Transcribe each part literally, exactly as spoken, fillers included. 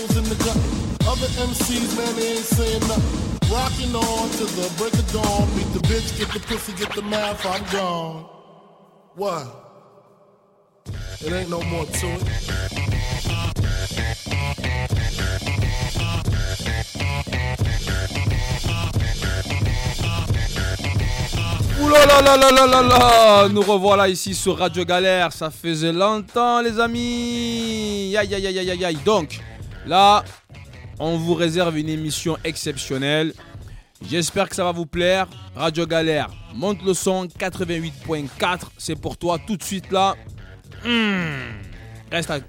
In the gut. Other M Cs, man, they ain't saying nothing. Rocking on to the break of dawn. Meet the bitch, get the pussy, get the math, I'm gone. What? It ain't no more to it. Ouh là là là là là là là. Nous revoilà ici sur Radio Galère. Ça faisait longtemps, les amis. Aïe aïe aïe aïe aïe aïe. Donc, là, on vous réserve une émission exceptionnelle. J'espère que ça va vous plaire. Radio Galère, monte le son, quatre-vingt-huit point quatre. C'est pour toi tout de suite là. Mmh. Reste avec.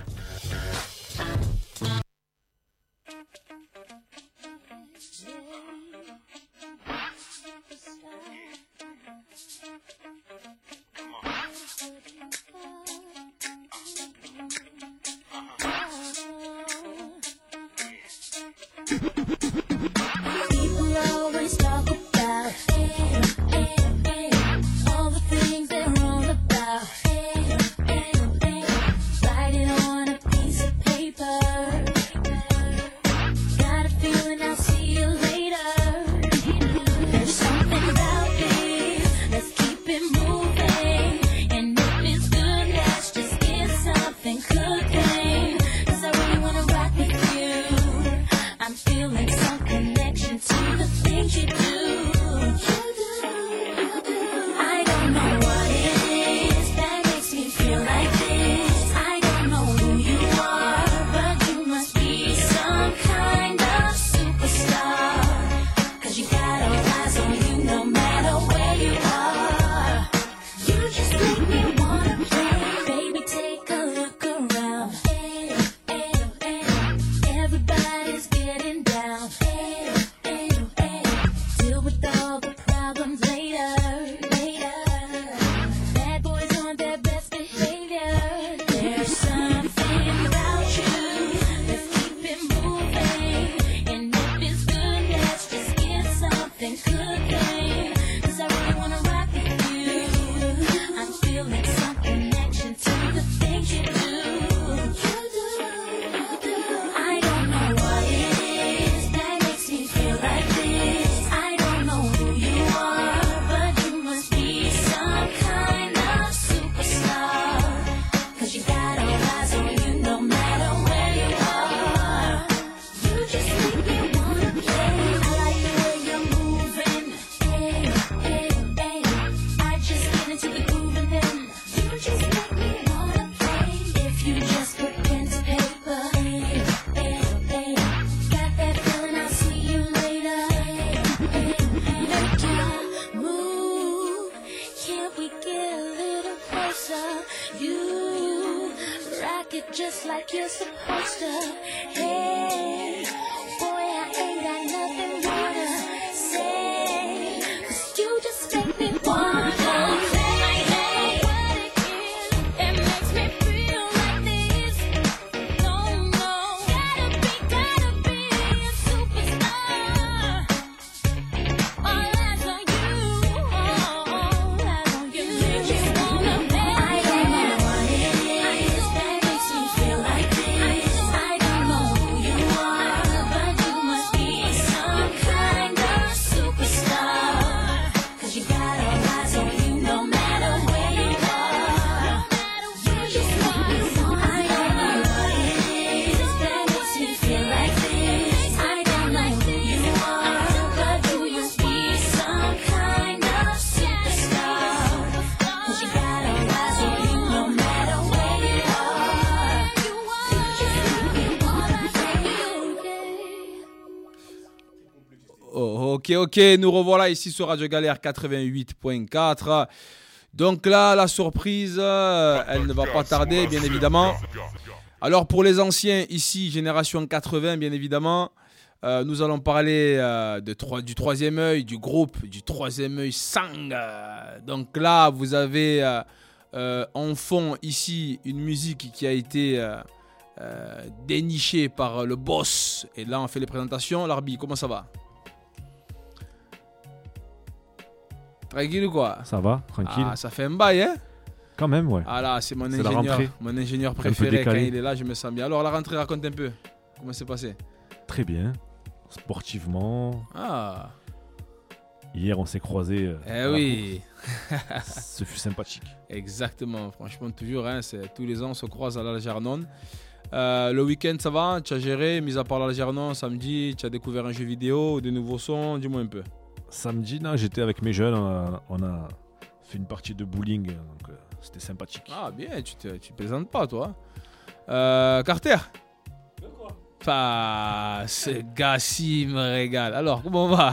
Ok, ok, nous revoilà ici sur Radio Galère quatre-vingt-huit point quatre. Donc là, la surprise, euh, elle ne va pas tarder, bien évidemment. Alors pour les anciens, ici, génération quatre-vingts, bien évidemment, euh, nous allons parler euh, de trois, du troisième œil, du groupe du troisième œil Sang. Donc là, vous avez euh, euh, en fond ici une musique qui a été euh, euh, dénichée par le boss. Et là, on fait les présentations. Larbi, comment ça va ? Tranquille ou quoi ? Ça va, tranquille. Ah, ça fait un bail, hein ? Quand même, ouais. Ah là, c'est mon c'est ingénieur, mon ingénieur préféré. Quand il est là, je me sens bien. Alors, la rentrée, raconte un peu. Comment c'est passé? Très bien, sportivement. Ah. Hier, on s'est croisés. Euh, eh oui. Ce fut sympathique. Exactement, franchement, toujours. Hein, c'est, tous les ans, on se croise à l'Algernon. Euh, le week-end, ça va? Tu as géré, mis à part l'Algernon, samedi, tu as découvert un jeu vidéo, des nouveaux sons, dis-moi un peu. Samedi, là, j'étais avec mes jeunes, on a, on a fait une partie de bowling, donc euh, c'était sympathique. Ah bien, tu te, tu plaisantes pas, toi. Euh, Carter? De quoi? Enfin, ce gars-ci me régale. Alors, comment on va?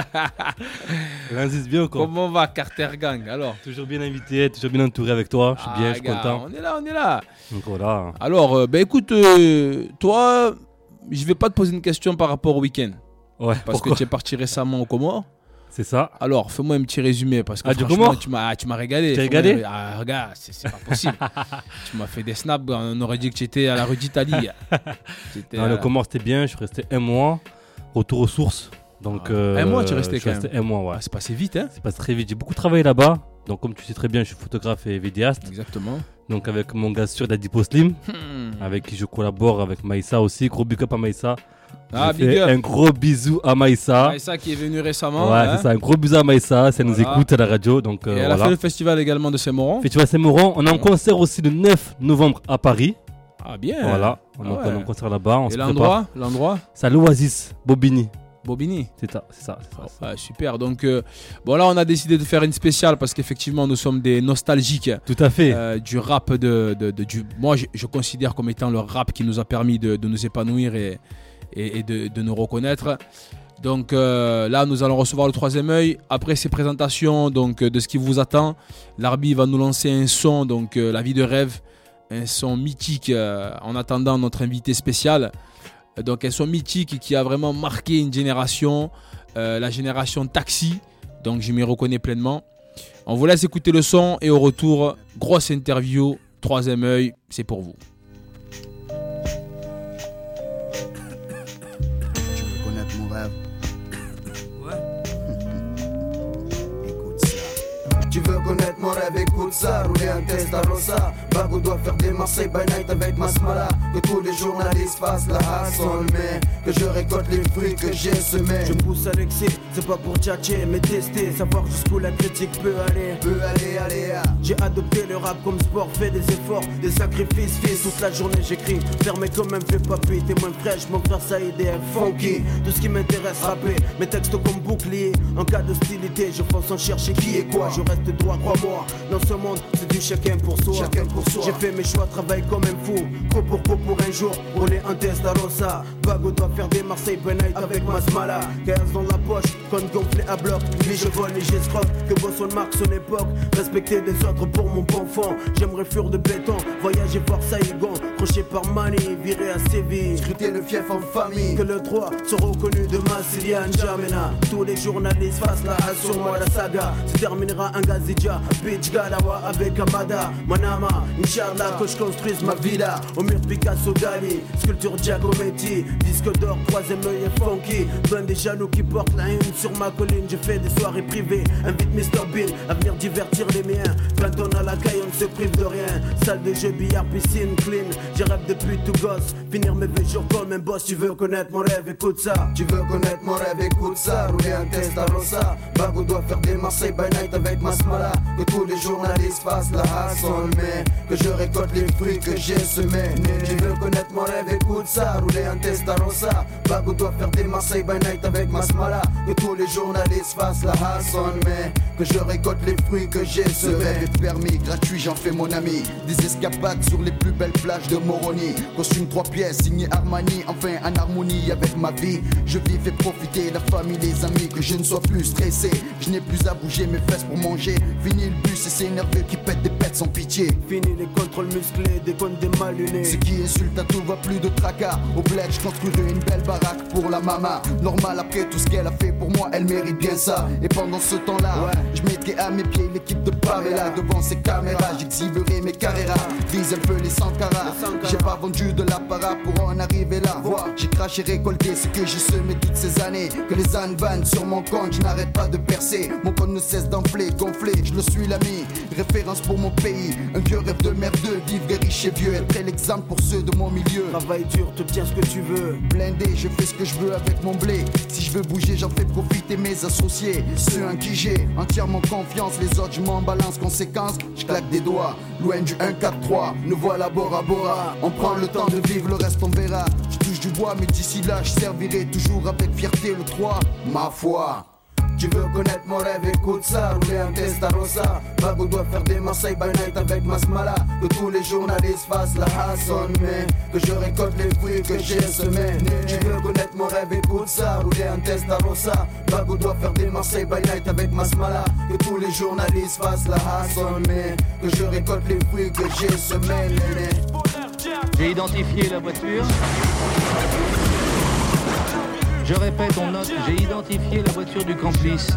L'insiste bien ou quoi? Comment on va, Carter Gang? Alors, toujours bien invité, toujours bien entouré avec toi. Je suis ah, bien, je suis gars, content. On est là, on est là. Donc voilà. Alors, euh, ben écoute, euh, toi, je vais pas te poser une question par rapport au week-end. Ouais, parce pourquoi? que tu es parti récemment au Comores. C'est ça. Alors, fais-moi un petit résumé parce que Ah, du franchement, Comores tu m'as, tu m'as régalé. Tu as régalé? Ah, regarde, c'est, c'est pas possible. Tu m'as fait des snaps, on aurait dit que tu étais à la rue d'Italie. Non, à... Le Comores, c'était bien. Je suis resté un mois. Retour aux sources. Donc, ah, euh, un mois, tu es resté je quand suis même. resté un mois, ouais. Ah, c'est passé vite, hein? C'est passé très vite. J'ai beaucoup travaillé là-bas. Donc, comme tu sais très bien, je suis photographe et vidéaste. Exactement. Donc, avec mon gars sûr d'Adipo Slim, hmm. avec qui je collabore, avec Maïssa aussi. Gros big up à Maïssa. Ah, J'ai big fait up. Un gros bisou à Maïssa. Maïssa qui est venue récemment. Ouais, hein? c'est ça. Un gros bisou à Maïssa. Ça voilà. nous écoute à la radio. Donc, euh, et elle voilà. a fait le festival également de Saint-Mauron. Festival Saint-Mauron. On est en concert aussi le neuf novembre à Paris. Ah, bien. Voilà. On ah, est ouais. en concert là-bas. On et se l'endroit, prépare. l'endroit C'est à l'Oasis, Bobigny. Bobigny. C'est ça, c'est ça. C'est ça, c'est ça. Ouais, super. Donc, euh, bon, là, on a décidé de faire une spéciale parce qu'effectivement, nous sommes des nostalgiques. Tout à fait. Euh, du rap de, de, de du. Moi, je, je considère comme étant le rap qui nous a permis de, de nous épanouir et, et, et de, de nous reconnaître. Donc euh, là, nous allons recevoir le troisième œil. Après ces présentations, donc de ce qui vous attend, Larbi va nous lancer un son, donc euh, La vie de rêve, un son mythique. Euh, en attendant notre invité spécial. Donc un son mythique qui a vraiment marqué une génération, euh, la génération Taxi, donc je m'y reconnais pleinement. On vous laisse écouter le son et au retour, grosse interview, troisième œil, c'est pour vous. Tu veux connaître mon rêve? Écoute ça. Tu veux connaître mon rêve, écoute ça. Rouler un Testarossa. Bago doit faire des Marseille by night avec Masmala. Que tous les journalistes fassent la hassle, mais que je récolte les fruits que j'ai semés. Je me pousse à l'excès, c'est pas pour tchatcher, mais tester. Savoir jusqu'où la critique peut aller. Peut aller, aller, ah. J'ai adopté le rap comme sport, fait des efforts, des sacrifices, fils. Toute la journée j'écris, fermé comme un vieux papy. T'es moins fraîche, mon frère Saïd est funky. Tout ce qui m'intéresse, rapper, mes textes comme bouclier. En cas d'hostilité, je fonce en chercher qui est quoi. Je reste droit, crois-moi. Dans ce monde, c'est du chacun pour soi. Chacun pour soi. J'ai fait mes choix, travaille comme un fou. Coup pour coup pour un jour, rouler un Testarossa. Bago doit faire des Marseille by night avec Masmala. quinze dans la poche, compte gonflé à bloc. Ni je vole, ni j'escroque. Que Bosson marque son époque. Respecter les autres pour mon bon fond. J'aimerais fuir de béton, voyager voir Saïgon. Croché par Mani, viré à Séville. Scruter le fief en famille. Que le droit soit reconnu de Massilia N'Djamena. Tous les journalistes fassent la hache sur moi, la saga. Se terminera un Gazidja, Beach Galawa avec Amada. Manama, Inch'Allah, que je construise ma villa. Au mur Picasso Dali, sculpture Giacometti. Disque d'or, troisième œil et funky. Ben des jaloux qui portent la haine sur ma colline. Je fais des soirées privées, invite mister Bill à venir divertir les miens. Quand on a la caille, on ne se prive de rien. Salle de jeu, billard, piscine, clean. J'ai rêve depuis tout gosse, finir mes vieux jours comme un boss. Tu veux connaître mon rêve, écoute ça. Tu veux connaître mon rêve, écoute ça. Rouler un Testarossa. Bago doit faire des Marseille by night avec Masmala. Que tous les journalistes fassent la hassle, mais que je récolte les fruits que j'ai semés. Tu veux connaître mon rêve, écoute ça. Rouler un Testarossa. Bago doit faire des Marseille by night avec Masmala. Que tous les journalistes fassent la hassle, mais que je récolte les fruits que j'ai semés. Le rêve est permis, gratuit, j'en fais mon ami. Des escapades sur les plus belles plages de Moroni. Costume trois pièces, signé Armani. Enfin en harmonie avec ma vie. Je vis, fais profiter la famille, les amis. Que je ne sois plus stressé. Je n'ai plus à bouger mes fesses pour manger. Fini le bus et c'est nerveux qui pète des pètes sans pitié. Fini les contrôles musclés, des comptes des malunés. Ce qui insulte à tout va plus de tracas. Au bled je construirai une belle baraque pour la mama. Normal après tout ce qu'elle a fait pour moi, elle mérite bien ça. Et pendant ce temps-là, ouais, je mettrai à mes pieds l'équipe de Pamela. Devant ses caméras, j'exhiberai mes carreras. Vise un peu les Sankara. J'ai pas vendu de l'apparat pour en arriver là. Vois, j'ai craché, récolté ce que j'ai semé toutes ces années. Que les ânes vannent sur mon compte, je n'arrête pas de percer. Mon compte ne cesse d'enfler, gonfler, je le suis l'ami. référence pour mon pays. Un vieux rêve de merdeux, vivre des riches et vieux. Être l'exemple pour ceux de mon milieu. Travail dur, te tiens ce que tu veux. Blindé, je fais ce que je veux avec mon blé. Si je veux bouger, j'en fais profiter mes associés. Ceux en qui j'ai entièrement confiance. Les autres, je m'en balance. Conséquence, je claque des doigts. Loin du un quatre trois, nous voilà Bora Bora. On prend le temps de vivre, le reste on verra. Je touche du bois, mais d'ici là, je servirai toujours avec fierté le trois. Ma foi. Tu veux connaître mon rêve, écoute ça, rouler un Testarossa. Bago doit faire des Marseille by night avec Masmala. Que tous les journalistes fassent la Hasson, mais que je récolte les fruits que j'ai semés. Tu veux connaître mon rêve, écoute ça, rouler un Testarossa. Bago doit faire des Marseille by night avec Masmala. Que tous les journalistes fassent la Hasson, mais que je récolte les fruits que j'ai semés. J'ai identifié la voiture. Je répète, on note, j'ai identifié la voiture du complice.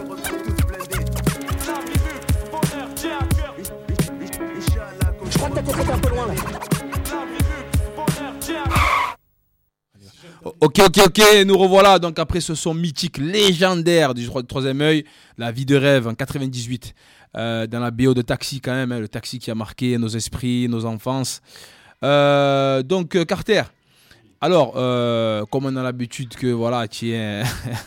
Je crois que t'as peut-être un peu loin là. Ok, ok, ok, nous revoilà donc après ce son mythique, légendaire du troisième œil, La vie de rêve en quatre-vingt-dix-huit, euh, dans la B O de Taxi quand même, hein, le Taxi qui a marqué nos esprits, nos enfances. Euh, donc euh, Carter, alors euh, comme on a l'habitude que voilà, tu es, un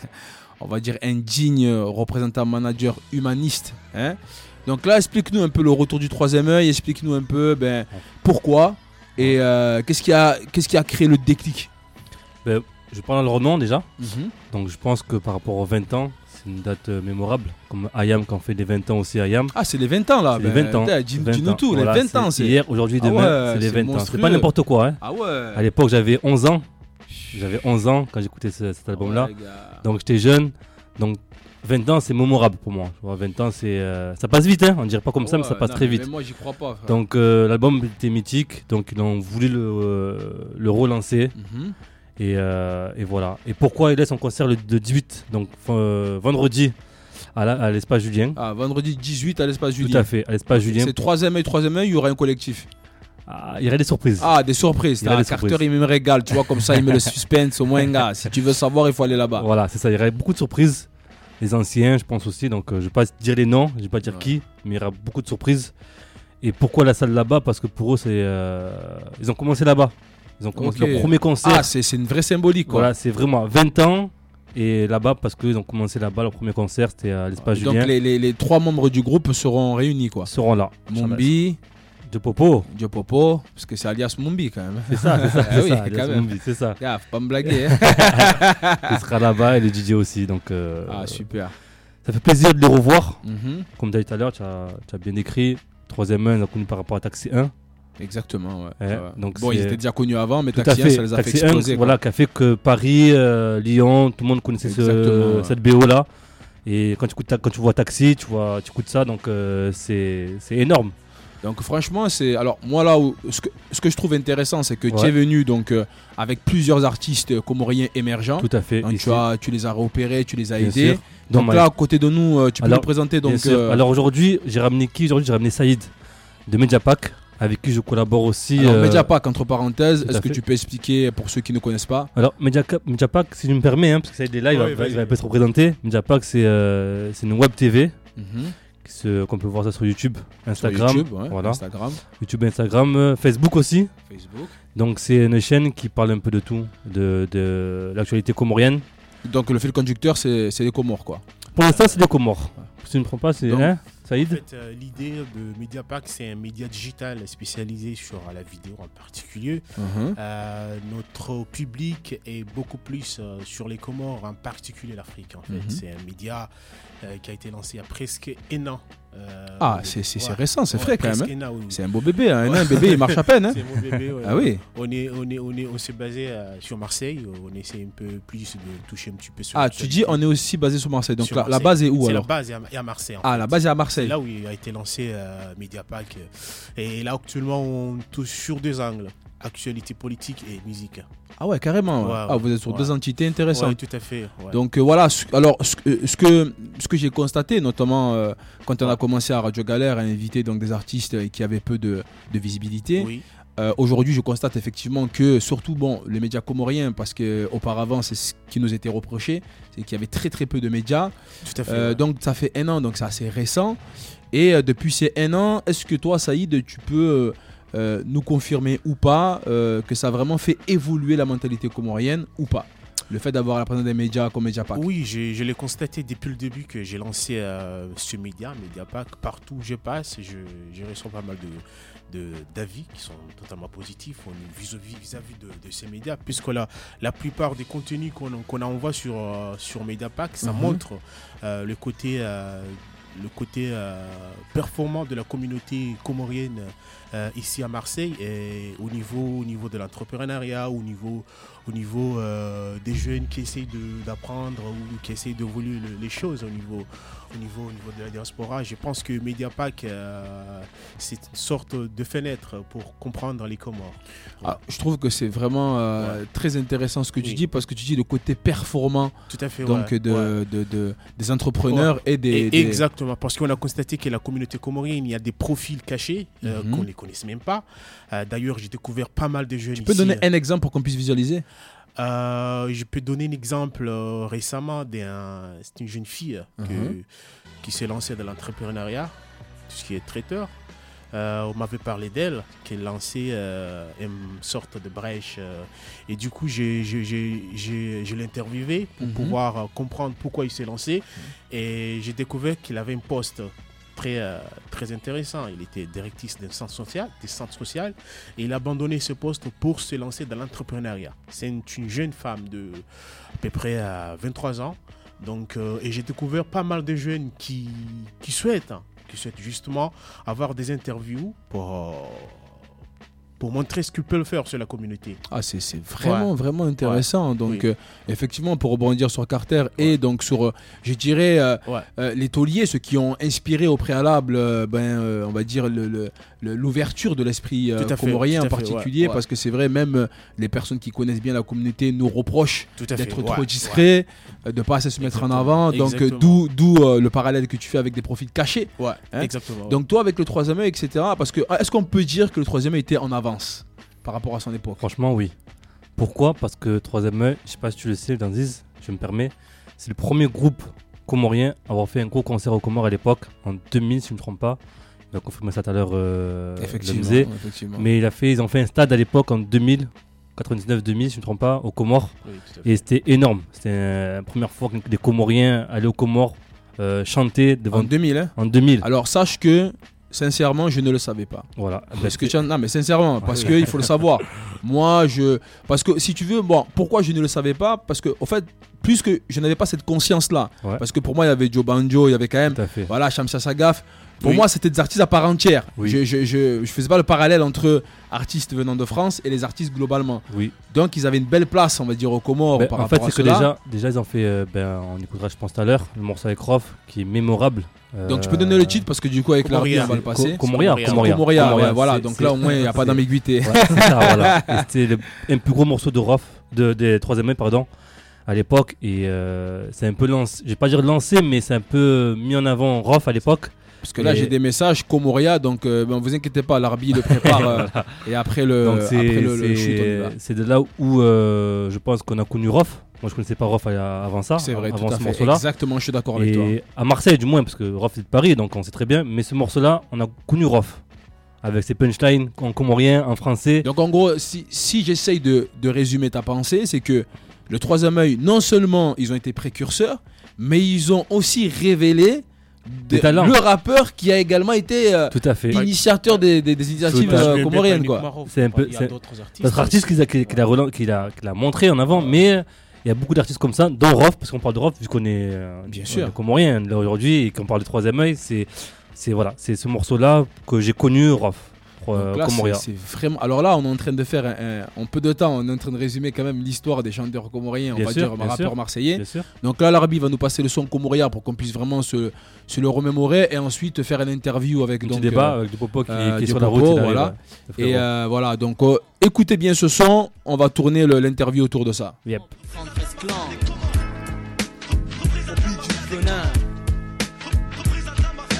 on va dire un digne représentant manager humaniste, hein. Donc là, explique-nous un peu le retour du troisième œil, explique-nous un peu ben, pourquoi et euh, qu'est-ce qui a, qu'est-ce qui a créé le déclic. Ben, je parle leur nom déjà, Mm-hmm. donc je pense que par rapport aux vingt ans, c'est une date euh, mémorable, comme Ayam quand on fait les vingt ans aussi Ayam. Ah, c'est les vingt ans là. C'est les vingt ans. Dis, vingt dis-nous ans. tout, Voilà, les vingt ans. c'est C'est hier, aujourd'hui, Ah demain, ouais, c'est les c'est vingt ans. monstrueux. C'est pas n'importe quoi. Hein. Ah ouais. À l'époque, j'avais onze ans. J'avais onze ans quand j'écoutais ce, cet album-là. Ouais, les gars. Donc j'étais jeune. Donc vingt ans, c'est mémorable pour moi. Tu vois, vingt ans, c'est, euh, ça passe vite. Hein. On dirait pas comme ça, mais Ouais, ça passe non, très mais vite. même moi, j'y crois pas. Frère. Donc euh, l'album était mythique. Donc ils ont voulu le, euh, le relancer. Mhm. Et, euh, et voilà. Et pourquoi il laisse son concert le de dix-huit, donc euh, vendredi, à, la, à l'espace Julien. Ah, vendredi dix-huit à l'espace Julien. Tout à fait, à l'espace Julien. C'est troisième œil, troisième œil, il y aura un collectif. Ah, il y aurait des surprises. Ah, des surprises. Il y aura Ah, des Carter, surprises. il me régale. Tu vois, comme ça, il met le suspense au moins, gars. Si tu veux savoir, il faut aller là-bas. Voilà, c'est ça. Il y aurait beaucoup de surprises. Les anciens, je pense aussi. Donc, euh, je vais pas dire les noms, je vais pas dire Ouais. qui, mais il y aura beaucoup de surprises. Et pourquoi la salle là-bas? Parce que pour eux, c'est, euh, ils ont commencé là-bas. Ils ont commencé Ok. leur premier concert. Ah, c'est, c'est une vraie symbolique, quoi. Voilà, c'est vraiment vingt ans. Et là-bas, parce qu'ils ont commencé là-bas, leur premier concert, c'était à l'espace Donc, Julien. les, les, les trois membres du groupe seront réunis, quoi. Ils seront là. Mumbi, De Popo. Diopopo, parce que c'est alias Mumbi, quand même. C'est ça, c'est ça. Ah c'est oui, ça, quand Alias même. Mumbi, c'est ça. Gars, faut pas me blaguer. Hein. Il sera là-bas et le D J aussi. Donc, euh, Ah, super. ça fait plaisir de les revoir. Mhm. Comme tu as dit tout à l'heure, tu as, tu as bien écrit. Troisième main, on a connu par rapport à Taxi un. Exactement, ouais. Ouais, Ouais. donc bon, c'est- ils étaient déjà connus avant, mais Tout à Taxi un, fait. ça les a fait Taxi un, exploser. quoi. voilà, qui a fait que Paris, euh, Lyon, tout le monde connaissait ce- Exactement, ouais. cette B O là. Et quand tu, écoutes, ta- quand tu vois Taxi, tu, vois, tu écoutes ça, donc euh, c'est, c'est énorme. Donc franchement, c'est alors moi là où ce que, ce que je trouve intéressant, c'est que tu Ouais. es venu donc euh, avec plusieurs artistes euh, comoriens émergents. Tout à fait. Donc Ici, tu as tu les as repérés, tu les as bien aidés. sûr. Dans Donc ma- là à côté de nous, euh, tu peux Alors, nous présenter bien donc sûr. euh, Alors aujourd'hui, j'ai ramené qui Aujourd'hui, j'ai ramené Saïd de Mediapack, avec qui je collabore aussi. alors, euh, Mediapack entre parenthèses, tout à est-ce que fait. tu peux expliquer pour ceux qui ne connaissent pas? Alors, Mediapack, Mediapack, si tu me permets, hein, parce que Saïd est là, il, Ouais, va, vas-y. il va un peu se représenter. Mediapack, c'est, euh, c'est une web T V. Mhm. qui se- qu'on peut voir ça sur YouTube, Sur Instagram, YouTube, ouais, voilà. Instagram, YouTube, Instagram, euh, Facebook aussi. Facebook. Donc c'est une chaîne qui parle un peu de tout, de, de l'actualité comorienne. Donc le fil conducteur c'est c'est les Comores quoi. Pour l'instant, c'est des Comores. Si tu ne me prends pas, c'est Donc, hein, En Saïd. fait, euh, l'idée de Mediapack, c'est un média digital spécialisé sur euh, la vidéo en particulier. Mhm. Euh, notre public est beaucoup plus euh, sur les Comores, en particulier l'Afrique. En fait, Mhm. c'est un média euh, qui a été lancé il y a presque un an. Euh, Ah de- c'est c'est c'est ouais. récent, c'est Ouais, frais quand même. presque hein. un an, oui, oui. C'est un beau bébé, hein. Un bébé il marche à peine. Hein. C'est mon bébé. ouais, Ah ouais. oui. On est, on est, on est, on s'est basé euh, sur Marseille. On essaie un peu plus de toucher un petit peu sur. Ah tu dis on est aussi basé sur Marseille. Donc Sur la, la Marseille. base est où C'est la alors? base est à, est à Marseille. en Ah fait. la base est à C'est Marseille. là où il a été lancé euh, Mediapack. euh, Et là, actuellement, on touche sur deux angles. Actualité politique et musique. Ah ouais carrément. ouais. Ouais, Ah vous êtes sur ouais. deux entités intéressantes. Ouais, tout à fait. ouais. Donc euh, voilà, ce- alors ce, que- ce que, ce que j'ai constaté, notamment euh, quand on a commencé à Radio Galère à inviter donc, des artistes euh, qui avaient peu de, de visibilité, oui. Euh, aujourd'hui, je constate effectivement que, surtout bon, les médias comoriens, parce qu'auparavant, c'est ce qui nous était reproché, c'est qu'il y avait très très peu de médias. Tout à fait. Euh, ouais. donc ça fait un an, donc c'est assez récent. Et euh, depuis ces un an, est-ce que toi, Saïd, tu peux euh, nous confirmer ou pas euh, que ça a vraiment fait évoluer la mentalité comorienne ou pas? Le fait d'avoir la présence des médias comme Mediapack. Oui, j'ai- je l'ai constaté depuis le début que j'ai lancé euh, ce média, Mediapack. Partout où je passe, je, je reçois pas mal de, de, d'avis qui sont totalement positifs au- vis-à-vis, vis-à-vis de, de ces médias, puisque la, la plupart des contenus qu'on, qu'on envoie sur, euh, sur Mediapack, ça Mhm. montre euh, le côté, euh, le côté euh, performant de la communauté comorienne euh, ici à Marseille, et au niveau, au niveau de l'entrepreneuriat, au niveau, au niveau euh, des jeunes qui essayent de- d'apprendre ou qui essayent d'évoluer le- les choses au niveau, au, niveau, au niveau de la diaspora. Je pense que Mediapack, euh, c'est une sorte de fenêtre pour comprendre les Comores. Ah, je trouve que c'est vraiment euh, très intéressant ce que tu Oui. dis, parce que tu dis le côté performant Tout à fait. donc ouais, de, ouais. de- de- des entrepreneurs Ouais. et des, Et- des- Exactement, parce qu'on a constaté que la communauté comorienne, il y a des profils cachés euh, Mhm. qu'on ne connaisse même pas. Euh, D'ailleurs, j'ai découvert pas mal de jeunes Tu peux ici. donner un exemple pour qu'on puisse visualiser? Euh, je peux donner un exemple euh, récemment. d'un- C'est une jeune fille que- Mhm. qui s'est lancée dans l'entrepreneuriat, tout ce qui est traiteur. Euh, on m'avait parlé d'elle, qui a lancé euh, une sorte de brèche. euh, et du coup, j'ai, j'ai, j'ai, j'ai- je l'ai interviewé pour Mhm. pouvoir euh, comprendre pourquoi il s'est lancé. Et j'ai découvert qu'il avait un poste très, euh, très intéressant. Il était directrice d'un centre social, des centres social, et il a abandonné ce poste pour se lancer dans l'entrepreneuriat. C'est une, une jeune femme de à peu près euh, vingt-trois ans. Donc, euh, et j'ai découvert pas mal de jeunes qui, qui souhaitent, hein, qui souhaitent justement avoir des interviews pour, euh, pour montrer ce qu'ils peuvent faire sur la communauté. Ah, c'est c'est vraiment, Ouais. vraiment intéressant. Donc, Oui. euh, effectivement, pour rebondir sur Carter et donc sur, euh, je dirais, euh, Ouais. euh, les tauliers, ceux qui ont inspiré au préalable, euh, ben, euh, on va dire, le- le- le- l'ouverture de l'esprit euh, Tout à fait, comorien tout en à fait, ouais, particulier, ouais. parce que c'est vrai, même euh, les personnes qui connaissent bien la communauté nous reprochent Tout à fait. d'être ouais, trop ouais. discrets, euh, de pas assez se mettre en Exactement, avant. Donc, euh, exactement. d'où d'où euh, le parallèle que tu fais avec des profils cachés. Ouais, Hein. exactement. ouais. Donc, toi, avec le troisième œil, et cetera, parce que ah, est-ce qu'on peut dire que le troisième œil était en avance par rapport à son époque? Franchement, oui. Pourquoi? Parce que Troisième œil, je sais pas si tu le sais, Danziz, je me permets, c'est le premier groupe comorien à avoir fait un gros concert aux Comores à l'époque, en deux mille, si je ne me trompe pas. Il a confirmé ça tout à l'heure, euh, Effectivement, Lemzé. effectivement. Mais il a fait, ils ont fait un stade à l'époque en deux mille, quatre-vingt-dix-neuf deux mille, si je ne me trompe pas, aux Comores. Oui, tout à fait. Et c'était énorme. C'était euh, la première fois que des Comoriens allaient aux Comores euh, chanter devant En deux mille, hein. en deux mille. Alors sache que sincèrement je ne le savais pas. Voilà. Parce que tu en- non mais sincèrement parce que il faut le savoir. Moi je parce que si tu veux bon pourquoi je ne le savais pas parce que au fait plus que je n'avais pas cette conscience là Ouais. parce que pour moi il y avait Joe Banjo il y avait quand même Tout à fait. voilà Shamsa Sagaf. Pour Oui. moi c'était des artistes à part entière. Oui. Je, je, je, je faisais pas le parallèle entre artistes venant de France et les artistes globalement. Oui. Donc ils avaient une belle place on va dire aux Comores Ben, par en fait, rapport à c'est que cela. déjà, déjà, ils ont fait, euh, ben, on écoutera, je pense, tout à l'heure, le morceau avec Rof, qui est mémorable. Donc tu peux donner le titre parce que du coup avec l'arbitre Comoria. on va le passer. Co- Comoria, Comoria. Comoria, Comoria, ouais, Comoria, voilà c'est- donc c'est- là au moins il n'y a pas c'est- d'ambiguïté. Ouais, c'est ça, voilà. Et c'était le- un plus gros morceau de Rof, de, des troisième œil, pardon, à l'époque. Et euh, c'est un peu lancé, je vais pas dire lancé, mais c'est un peu mis en avant Rof à l'époque. Parce que là, Et- j'ai des messages Comoria, donc euh, ben, vous inquiétez pas, l'arbitre le prépare. euh, et après le, Donc après c'est, le, le shoot, on y c'est, va. c'est de là où euh, je pense qu'on a connu Rof. Moi, je connaissais pas Rof à- avant ça, C'est vrai, tout avant à ce fait. morceau-là. Exactement, je suis d'accord avec toi. Et à Marseille, du moins, parce que Rof est de Paris, donc on sait très bien. Mais ce morceau-là, on a connu Rof. Avec ses punchlines en comorien, en français. Donc en gros, si, si j'essaye de, de résumer ta pensée, c'est que le troisième œil, non seulement ils ont été précurseurs, mais ils ont aussi révélé de- Des talents. le rappeur qui a également été euh, Tout à fait. initiateur des, des, des initiatives Tout à fait. euh, Mais comoriennes. pas Quoi. uniquement Rof, C'est un peu- il y a c'est- d'autres artistes. Notre artiste aussi. qu'il a, qu'il, qu'il a, relan- qu'il a, qu'il a montré en avant, mais il y a beaucoup d'artistes comme ça, dont Rof, parce qu'on parle de Rof, vu qu'on est euh, Bien euh, sûr. comorien là, aujourd'hui, et qu'on parle de Troisième œil, c'est, c'est, voilà, c'est ce morceau-là que j'ai connu, Rof, euh, Donc là, Comoria. c'est, c'est vraiment. Alors là, on est en train de faire un, un- en peu de temps, on est en train de résumer quand même l'histoire des chanteurs comoriens, on Bien va sûr, dire bien rappeurs sûr. marseillais. Bien sûr. Donc là, l'Arabie va nous passer le son Comoria pour qu'on puisse vraiment se, se le remémorer et ensuite faire une interview avec Un donc, petit débat euh, avec du Popo qui, euh, qui est du sur la Popo, route. il arrive, voilà. ouais. Le frérot. et euh, voilà. Donc euh, écoutez bien ce son, on va tourner le- l'interview autour de ça. Yep.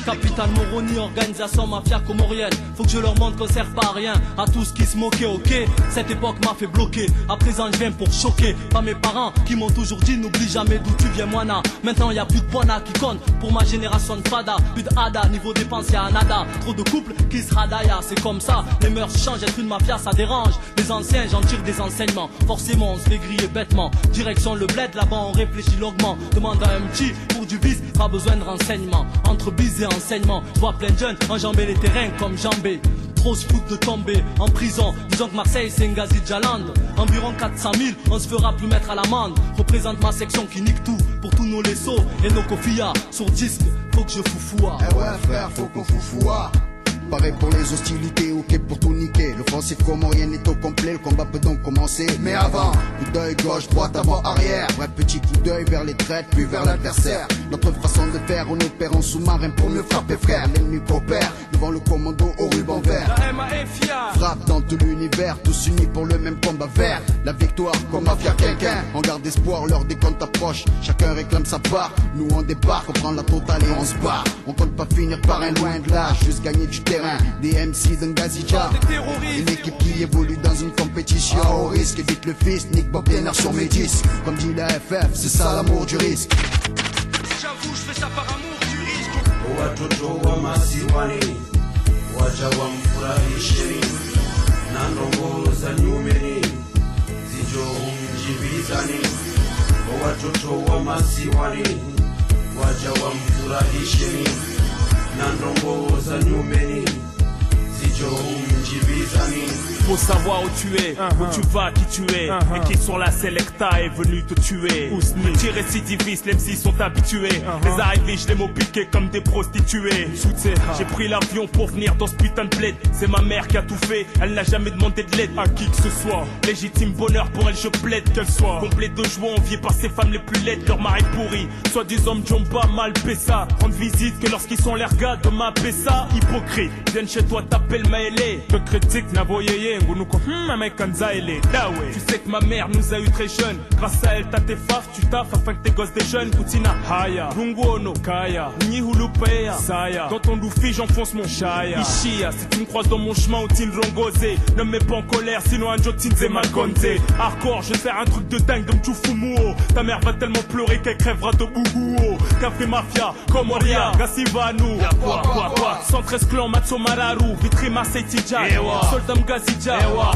Capitale Moroni, organisation mafia comorienne. Faut que je leur montre qu'on sert pas à rien. À tous qui se moquaient, ok. Cette époque m'a fait bloquer. À présent je viens pour choquer. Pas mes parents qui m'ont toujours dit n'oublie jamais d'où tu viens, moina. Maintenant y a plus de Bona qui compte pour ma génération de fada. Plus de hada, niveau dépense y'a un nada. Trop de couples qui se radaya, c'est comme ça. Les mœurs changent, être une mafia ça dérange. Les anciens j'en tire des enseignements. Forcément on se fait griller bêtement. Direction le bled, là-bas on réfléchit longuement. Demande à un petit pour du bis, pas besoin de renseignements. Entre bis et enseignement, je vois plein de jeunes enjamber les terrains comme jambé. Trop se foutent de tomber en prison. Disons que Marseille c'est Ngazi Jaland. Environ quatre cent mille, on se fera plus mettre à l'amende. Représente ma section qui nique tout pour tous nos lessos et nos kofia. Sur disque, faut que je foufoua. Eh ouais frère, faut qu'on foufoua. Pareil pour les hostilités, ok pour tout niquer. Le français comorien est au complet, le combat peut donc commencer. Mais avant, coup d'œil gauche, droite, avant, arrière. Ouais, petit coup d'œil vers les traites, puis vers l'adversaire. Notre façon de faire, on opère en sous-marin pour mieux frapper frère. L'ennemi coopère, devant le commando au ruban vert. La M A F I A frappe dans tout l'univers, tous unis pour le même combat vert. La victoire comme mafia quelqu'un. On garde espoir, l'heure des comptes approche. Chacun réclame sa part, nous on débarque, on prend la totale et on se bat. On compte pas finir par un loin de là, juste gagner du terrain. Des M C d'un Gazija, une équipe qui évolue dans une compétition au risque. Dites le fils, Nick Bob Diener sur mes disques. Comme dit la F F, c'est ça l'amour du risque. J'avoue, je fais ça par amour du risque. Watoto wa masiwani waja wamfurahisheni na ndongo za nyumeni zijo mjibizani. Watoto wa masiwani waja wamfurahisheni na ndongo za nyumeni zijo mjibizani. Faut savoir où tu es, uh-huh. où tu vas, qui tu es, uh-huh. et qui sur la Selecta est venu te tuer. Petits récidivistes, les M C sont habitués. Uh-huh. Les arrivés, je les mots piqués comme des prostituées. J'ai pris l'avion pour venir dans ce putain de bled. C'est ma mère qui a tout fait, elle n'a jamais demandé de l'aide à qui que ce soit. Légitime bonheur pour elle, je plaide qu'elle soit complète de joie, enviée par ces femmes les plus laides. Leur mari pourri, soit des hommes Jomba mal pessa. Rendre visite que lorsqu'ils sont les gars de ma pessa. Hypocrite, viennent chez toi, t'appelles Maëlé. Te critique, n'a voyé. Tu sais que ma mère nous a eu très jeunes. Grâce à elle t'as tes faf, tu taffes afin que tes gosses déjeunent. Poutina Haya, Rungono, Kaya, Nihulupeya, Saya. Dans ton loufi j'enfonce mon chaya. Ishia, si tu me croises dans mon chemin ou t'in rongosé, ne me mets pas en colère sinon un jotin c'est ma gonze. Hardcore, je vais faire un truc de dingue de Mchufumuo. Ta mère va tellement pleurer qu'elle crèvera de bougouo. Café Mafia, Comoria, Gassivanu. Quoi, quoi, quoi, cent treize clans, Matso Mararu, Vitri Marseille Tidja, Soldat Mgazidja.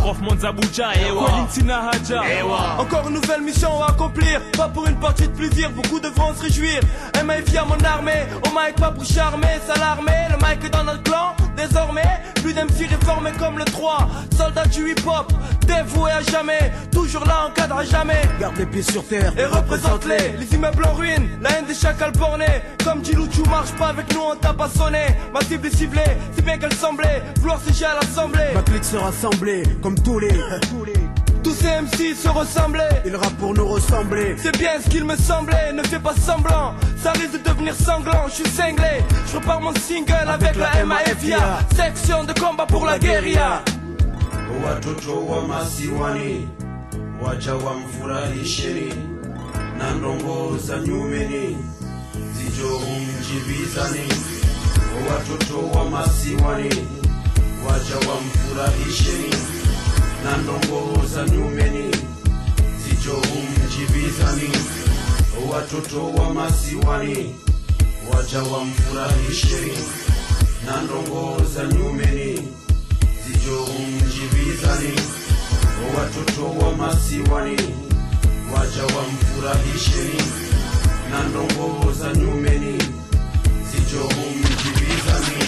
Encore une nouvelle mission à accomplir. Pas pour une partie de plaisir, beaucoup devront se réjouir. M A F I A mon armée, au mic pas pour charmer. S'alarmer, le mic est dans notre clan. Désormais, plus d'M C réformés comme le trois. Soldats du hip-hop, dévoués à jamais. Toujours là, encadre à jamais. Garde les pieds sur terre et représente-les. Les immeubles en ruine, la haine des chacals bornés. Comme dit Lou, tu marches pas avec nous, on t'a pas sonné. Ma cible est ciblée, si bien qu'elle semblait vouloir siéger à l'assemblée. Ma clique se rassembler, comme tous les tous ces M C se ressemblaient. Ils rappent pour nous ressembler. C'est bien ce qu'il me semblait, ne fais pas semblant. Ça risque de devenir sanglant, je suis cinglé. Je repars mon single avec, avec la M A F I A. Section de combat pour, pour la guérilla. Watoto wa masiwani waja wamfurahisheni na ndongo za nyumeni zijo mjibizani. Watoto wa masiwani waja wamfurahisheni na ndongo za nyumeni zijo mjibizani. Watoto wa masiwani waja wamfurahisheni na ndongo za nyumeni zijo mjibizani. Watoto wa masiwani waja wamfurahisheni na ndongo za nyumeni zijo mjibizani.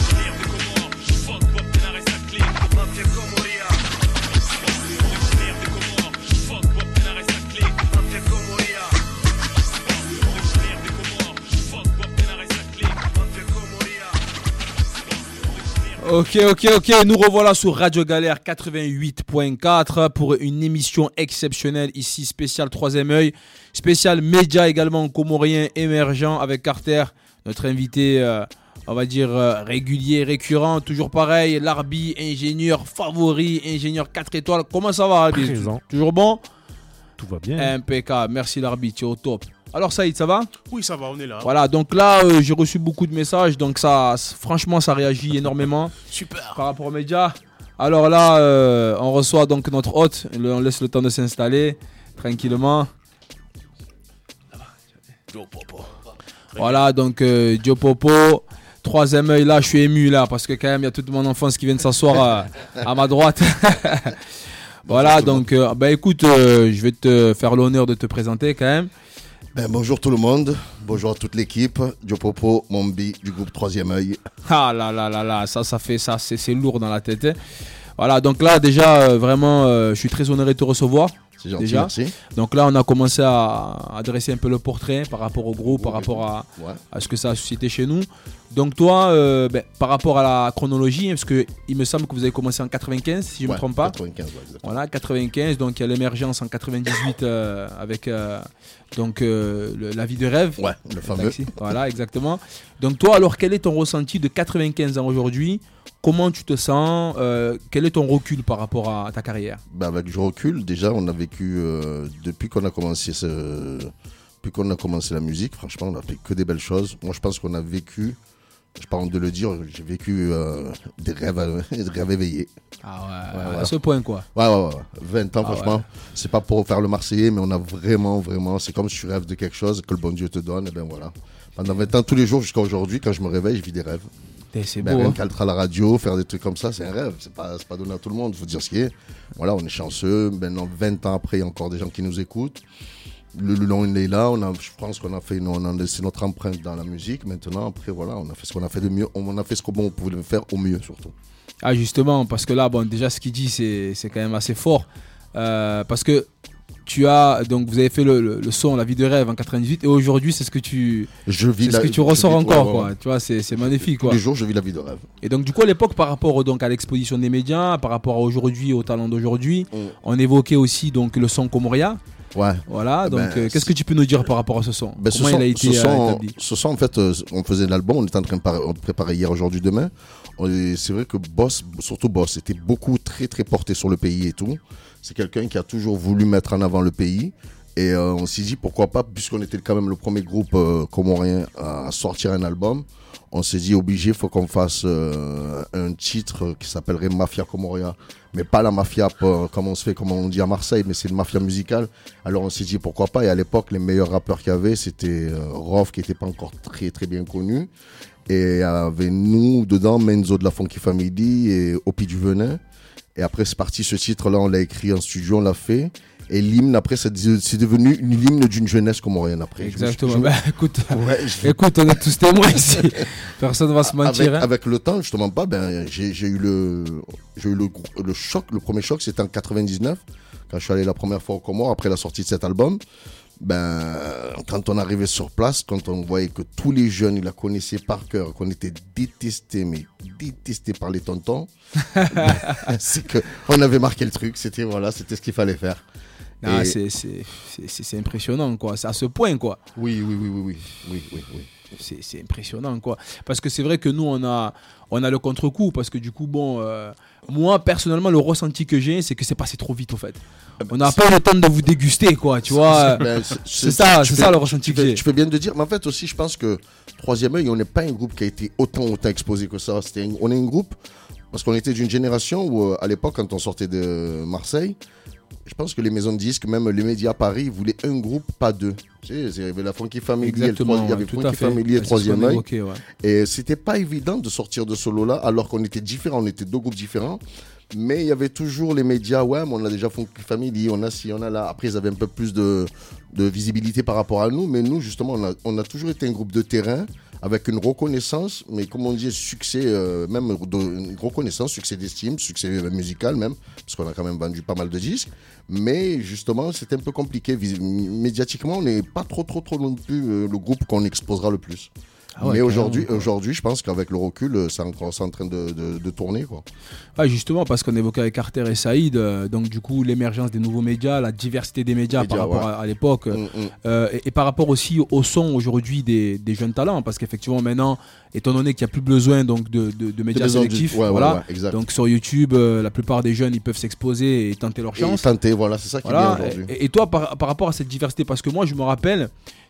Ok, ok, ok, nous revoilà sur Radio Galère quatre-vingt-huit point quatre pour une émission exceptionnelle ici, spéciale Troisième Œil, spéciale média également comorien émergent avec Carter, notre invité, euh, on va dire euh, régulier, récurrent, toujours pareil, Larbi, ingénieur favori, ingénieur quatre étoiles. Comment ça va, Larbi? Présent. Toujours bon? Tout va bien. Impeccable, merci Larbi, tu es au top. Alors Saïd, ça va? Oui, ça va, on est là. Voilà, donc là, euh, j'ai reçu beaucoup de messages, donc ça, franchement, ça réagit énormément. Super. Par rapport aux médias. Alors là, euh, on reçoit donc notre hôte, on laisse le temps de s'installer tranquillement. Diopopo. Voilà, donc euh, Diopopo, troisième œil là, je suis ému là, parce que quand même, il y a toute mon enfance qui vient de s'asseoir à, à ma droite. Voilà, donc, euh, bah écoute, euh, je vais te faire l'honneur de te présenter quand même. Ben, bonjour tout le monde, bonjour à toute l'équipe, Diopopo, Mombi du groupe Troisième œil. Ah là là là là, ça, ça fait ça, c'est, c'est lourd dans la tête. Hein. Voilà, donc là déjà, euh, vraiment, euh, je suis très honoré de te recevoir. C'est gentil, déjà. merci. Donc là, on a commencé à, à dresser un peu le portrait par rapport au groupe, par rapport à, ouais. à ce que ça a suscité chez nous. Donc toi, euh, ben, par rapport à la chronologie, parce qu'il me semble que vous avez commencé en quatre-vingt-quinze, si je ne ouais, me trompe pas. quatre-vingt-quinze, ouais, exactement. Voilà, quatre-vingt-quinze, donc il y a l'émergence en quatre-vingt-dix-huit euh, avec euh, donc, euh, le, La vie de rêve. Ouais, le fameux. Taxi. Voilà, exactement. Donc toi, alors, quel est ton ressenti de quatre-vingt-quinze ans aujourd'hui? Comment tu te sens euh, Quel est ton recul par rapport à ta carrière? Ben avec du recul, déjà, on a vécu, euh, depuis qu'on a commencé ce, depuis qu'on a commencé la musique, franchement, on a fait que des belles choses. Moi, je pense qu'on a vécu, je parle de le dire, j'ai vécu euh, des, rêves, des rêves éveillés. Ah ouais, ouais, à ouais. ce point quoi. Ouais, ouais, ouais. vingt ans, Ah franchement, ouais. c'est pas pour faire le Marseillais, mais on a vraiment, vraiment, c'est comme si tu rêves de quelque chose que le bon Dieu te donne, et ben voilà. Pendant vingt ans, tous les jours jusqu'à aujourd'hui, quand je me réveille, je vis des rêves. Et c'est ben, beau. Rien Hein. qu'être à la radio, faire des trucs comme ça, c'est un rêve. C'est pas, c'est pas donné à tout le monde, il faut dire ce qui est. Voilà, on est chanceux. Maintenant, vingt ans après, il y a encore des gens qui nous écoutent. Le, le long, il est là. On a, je pense qu'on a fait, on a laissé notre empreinte dans la musique. Maintenant, après, voilà, on a fait ce qu'on a fait de mieux. On a fait ce qu'on bon, pouvait faire au mieux, surtout. Ah, justement, parce que là, bon, déjà, ce qu'il dit, c'est, c'est quand même assez fort. Euh, parce que tu as, donc vous avez fait le, le, le son La vie de rêve en quatre-vingt-dix-huit et aujourd'hui c'est ce que tu, je vis c'est la, ce que tu ressors vis, encore ouais, quoi. Ouais. Tu vois, c'est, c'est magnifique quoi. Tous les jours je vis la vie de rêve. Et donc du coup à l'époque par rapport donc à l'exposition des médias, par rapport à aujourd'hui au talent d'aujourd'hui, mm. on évoquait aussi donc le son Comoria. Ouais. Voilà, donc ben, euh, qu'est-ce que tu peux nous dire par rapport à ce son? ben, Comment ce son, il a été ce son, établi? Ce son en fait, euh, on faisait l'album, on était en train de par- on préparer hier, aujourd'hui, demain. Et c'est vrai que Boss, surtout Boss, était beaucoup très très porté sur le pays et tout. C'est quelqu'un qui a toujours voulu mettre en avant le pays. Et euh, on s'est dit pourquoi pas, puisqu'on était quand même le premier groupe euh, comorien à sortir un album, on s'est dit obligé, il faut qu'on fasse euh, un titre qui s'appellerait Mafia Comoria. Mais pas la mafia euh, comme on se fait, comme on dit à Marseille, mais c'est une mafia musicale. Alors on s'est dit pourquoi pas. Et à l'époque, les meilleurs rappeurs qu'il y avait, c'était euh, Rof, qui n'était pas encore très très bien connu. Et il y avait nous dedans, Menzo de la Funky Family et Opi du Venin. Et après c'est parti, ce titre-là, on l'a écrit en studio, on l'a fait. Et l'hymne, après, c'est, c'est devenu une hymne d'une jeunesse comorienne après. Exactement. Je, je, bah, écoute, ouais, je... écoute, on est tous témoins ici. Personne ne va se mentir. Avec, hein. avec le temps, justement pas, ben, j'ai, j'ai eu, le, j'ai eu le, le choc. Le premier choc, c'était en quatre-vingt-dix-neuf, quand je suis allé la première fois au Comores, après la sortie de cet album. Ben, quand on arrivait sur place, quand on voyait que tous les jeunes, ils la connaissaient par cœur, qu'on était détestés, mais détestés par les tontons, ben, c'est qu'on avait marqué le truc. C'était, voilà, c'était ce qu'il fallait faire. Ah, c'est, c'est, c'est, c'est impressionnant, quoi. C'est à ce point, quoi. Oui, oui, oui, oui, oui, oui, oui, oui. C'est, c'est impressionnant, quoi. Parce que c'est vrai que nous, on a, on a le contre-coup. Parce que du coup, bon, euh, moi, personnellement, le ressenti que j'ai, c'est que c'est passé trop vite, au fait. On n'a pas eu le temps de vous déguster, quoi, tu vois. Ben, c'est, c'est, c'est ça, c'est fais, ça le ressenti que fais, j'ai. Tu fais bien de dire, mais en fait aussi, je pense que Troisième œil, on n'est pas un groupe qui a été autant, autant exposé que ça. C'était un, on est un groupe, parce qu'on était d'une génération où, à l'époque, quand on sortait de Marseille, je pense que les maisons de disques, même les médias à Paris, voulaient un groupe, pas deux. Tu sais, il y avait la Funky Family, Exactement, il y avait ouais, Funky Family et Troisième œil. Ouais. Et c'était pas évident de sortir de ce lot-là, alors qu'on était différents, on était deux groupes différents. Mais il y avait toujours les médias, ouais, mais on a déjà Funky Family, on a ci, on a là. Après, ils avaient un peu plus de, de visibilité par rapport à nous. Mais nous, justement, on a, on a toujours été un groupe de terrain avec une reconnaissance, mais comme on dit, succès, euh, même une reconnaissance, succès d'estime, succès musical même, parce qu'on a quand même vendu pas mal de disques. Mais justement, c'est un peu compliqué. Médiatiquement, on n'est pas trop, trop, trop non plus euh, le groupe qu'on exposera le plus. Ah ouais, mais aujourd'hui, aujourd'hui, je pense qu'avec le recul, c'est, encore, c'est en train de, de, de tourner, quoi. Ah, justement, parce qu'on évoquait avec Carter et Saïd, euh, donc du coup, l'émergence des nouveaux médias, la diversité des médias, médias par rapport ouais. à, à l'époque, mm, mm. Euh, et, et par rapport aussi au son aujourd'hui des, des jeunes talents, parce qu'effectivement, maintenant, étant donné qu'il n'y a plus besoin donc, de, de, de médias sélectifs, du... ouais, voilà, ouais, ouais, donc sur YouTube, euh, la plupart des jeunes, ils peuvent s'exposer et tenter leur chance. Et tenter, voilà, c'est ça qui voilà, est bien aujourd'hui. Et, et toi, par, par rapport à cette diversité, parce que moi, je me rappelle,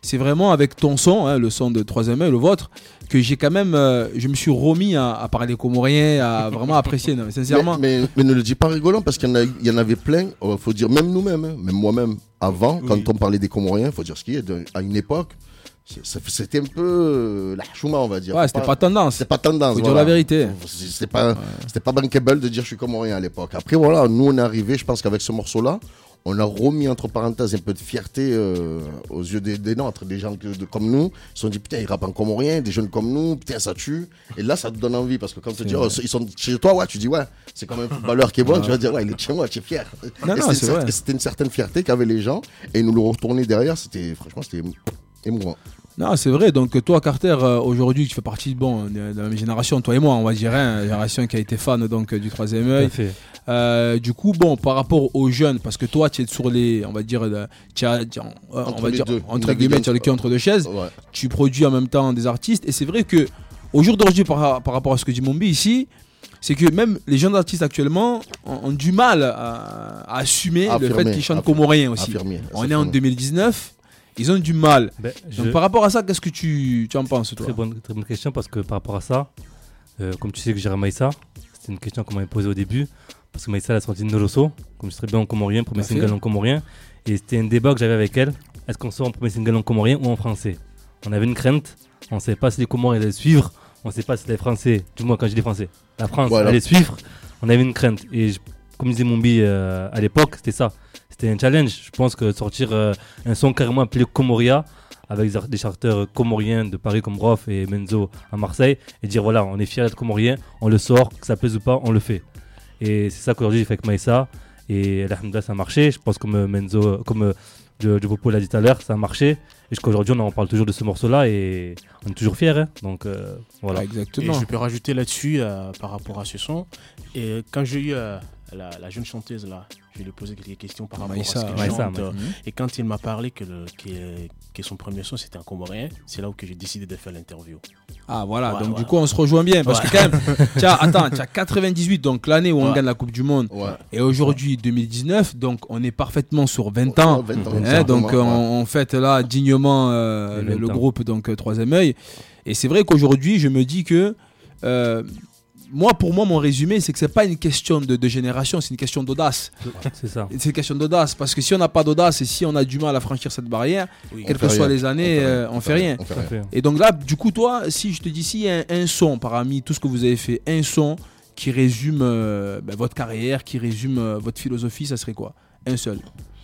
c'est vraiment avec ton son, hein, le son de troisième œil, le vôtre, que j'ai quand même, euh, je me suis remis à, à parler comorien, à vraiment apprécier, non, mais sincèrement. Mais, mais, mais ne le dis pas rigolant, parce qu'il y en, a, il y en avait plein, il faut dire, même nous-mêmes, hein, même moi-même, avant, oui. quand on parlait des Comoriens, il faut dire ce qu'il y a, à une époque, c'était un peu la chouma, on va dire. Ouais, c'était pas, pas tendance. C'était pas tendance. Faut voilà. dire la vérité. C'était pas, ouais. c'était pas bankable de dire je suis Comorien à l'époque. Après, voilà, nous on est arrivé, je pense qu'avec ce morceau-là, on a remis entre parenthèses un peu de fierté euh, aux yeux des, des nôtres, des gens que, de, comme nous. Ils se sont dit putain, ils rappent en comorien, des jeunes comme nous, putain, ça tue. Et là, ça te donne envie parce que quand tu dis, oh, ils sont chez toi, ouais, tu dis ouais, c'est quand même un footballeur qui est bon, ouais. tu vas dire ouais, il est chez moi, tu es fier. Non, et non, c'était, c'est une, c'était une certaine fierté qu'avaient les gens et ils nous le retournaient derrière, c'était, franchement, c'était émouvant. Non, c'est vrai. Donc, toi, Carter, euh, aujourd'hui, tu fais partie bon, de, de la même génération, toi et moi, on va dire, hein, génération qui a été fan donc, du troisième œil. Euh, du coup, bon, par rapport aux jeunes, parce que toi, tu es sur les, on va dire, tu as, on va dire, deux. entre guillemets, tu as le cul entre deux chaises. Ouais. Tu produis en même temps des artistes. Et c'est vrai que, au jour d'aujourd'hui, par, par rapport à ce que dit Mombi ici, c'est que même les jeunes artistes actuellement ont, ont du mal à, à assumer affirmer, le fait qu'ils chantent comorien aussi. Affirmer, on est en deux mille dix-neuf. Ils ont du mal. Ben, Donc je... par rapport à ça, qu'est-ce que tu, tu en penses, toi ? Très bonne, très bonne question, parce que par rapport à ça, euh, comme tu sais que j'ai Maïssa, c'était une question qu'on m'avait posée au début, parce que Maïssa a sorti Noloso, comme je serais bien en comorien, premier Parfait. single en comorien, et c'était un débat que j'avais avec elle, est-ce qu'on sort en premier single en comorien ou en français ? On avait une crainte, on ne savait pas si les Comoriens allaient suivre, on ne savait pas si les Français, du moins quand je dis français, la France voilà. allait suivre, on avait une crainte. Et je, comme disait Mombi euh, à l'époque, c'était ça. C'était un challenge. Je pense que sortir euh, un son carrément appelé Comoria avec des chanteurs comoriens de Paris comme Rof et Menzo à Marseille et dire voilà, on est fiers d'être comorien, on le sort, que ça plaise ou pas, on le fait. Et c'est ça qu'aujourd'hui j'ai fait avec Maïssa et alhamdoulilah ça a marché. Je pense comme Menzo, comme Jopopo l'a dit tout à l'heure, ça a marché. Et jusqu'à aujourd'hui on en parle toujours de ce morceau-là et on est toujours fiers. Hein. Donc euh, voilà. Exactement. Et je peux rajouter là-dessus euh, par rapport à ce son. Et quand j'ai eu euh, la, la jeune chanteuse là, je lui ai posé quelques questions par rapport Maïssa, à ce qu'elle chante. Euh, et quand il m'a parlé que, le, que, que son premier son c'était un comorien, c'est là où que j'ai décidé de faire l'interview. Ah voilà, ouais, donc ouais. du coup on se rejoint bien parce ouais. que quand même, tiens, attends, tu as quatre-vingt-dix-huit, donc l'année où on ouais. gagne la Coupe du Monde, ouais. et aujourd'hui deux mille dix-neuf, donc on est parfaitement sur vingt ans, vingt ans hein, donc ouais. on, on fête là dignement euh, le, le groupe donc Troisième œil, et c'est vrai qu'aujourd'hui je me dis que euh, moi, pour moi, mon résumé, c'est que c'est pas une question de, de génération, c'est une question d'audace. C'est ça. C'est une question d'audace, parce que si on n'a pas d'audace et si on a du mal à franchir cette barrière, oui, quelles que soient les années, on fait rien. Euh, on fait rien. On fait rien. Et donc là, du coup, toi, si je te dis, s'il y a un, un son parmi tout ce que vous avez fait, un son qui résume euh, ben, votre carrière, qui résume euh, votre philosophie, ça serait quoi ? Un seul.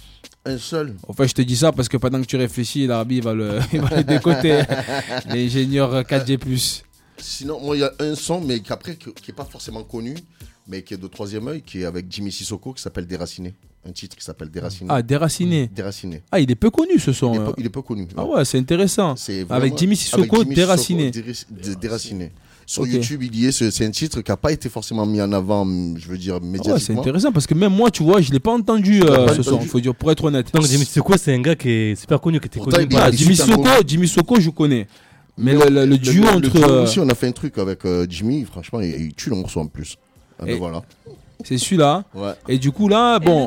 Un seul. Enfin, je te dis ça parce que pendant que tu réfléchis, l'Arabie va le, il va le décoter. L'ingénieur quatre G plus. Sinon, moi, il y a un son, mais qu'après, qui n'est pas forcément connu, mais qui est de Troisième œil, qui est avec Jimmy Sissoko, qui s'appelle Déraciné. Un titre qui s'appelle Déraciné. Ah, Déraciné. Déraciné. Ah, il est peu connu ce son. Il est peu, il est peu connu. Ah ouais, c'est intéressant. C'est avec Jimmy Sissoko, avec Jimmy Déraciné. Sissoko, Déraciné. Sur okay. YouTube, il y est, c'est un titre qui n'a pas été forcément mis en avant, je veux dire, médiatiquement. Ah ouais, c'est intéressant parce que même moi, tu vois, je ne l'ai pas entendu euh, pas ce son, faut dire, pour être honnête. Donc Jimmy Sissoko, c'est un gars qui est super connu, qui était Pourtant, connu. Ah, Jimmy Sissoko, Jimmy Sissoko, je connais. Mais le, le, le duo le, entre. Le duo aussi, on a fait un truc avec euh, Jimmy, franchement, il, il tue le morceau en plus. Ah, ben voilà. C'est celui-là. Ouais. Et du coup, là, bon,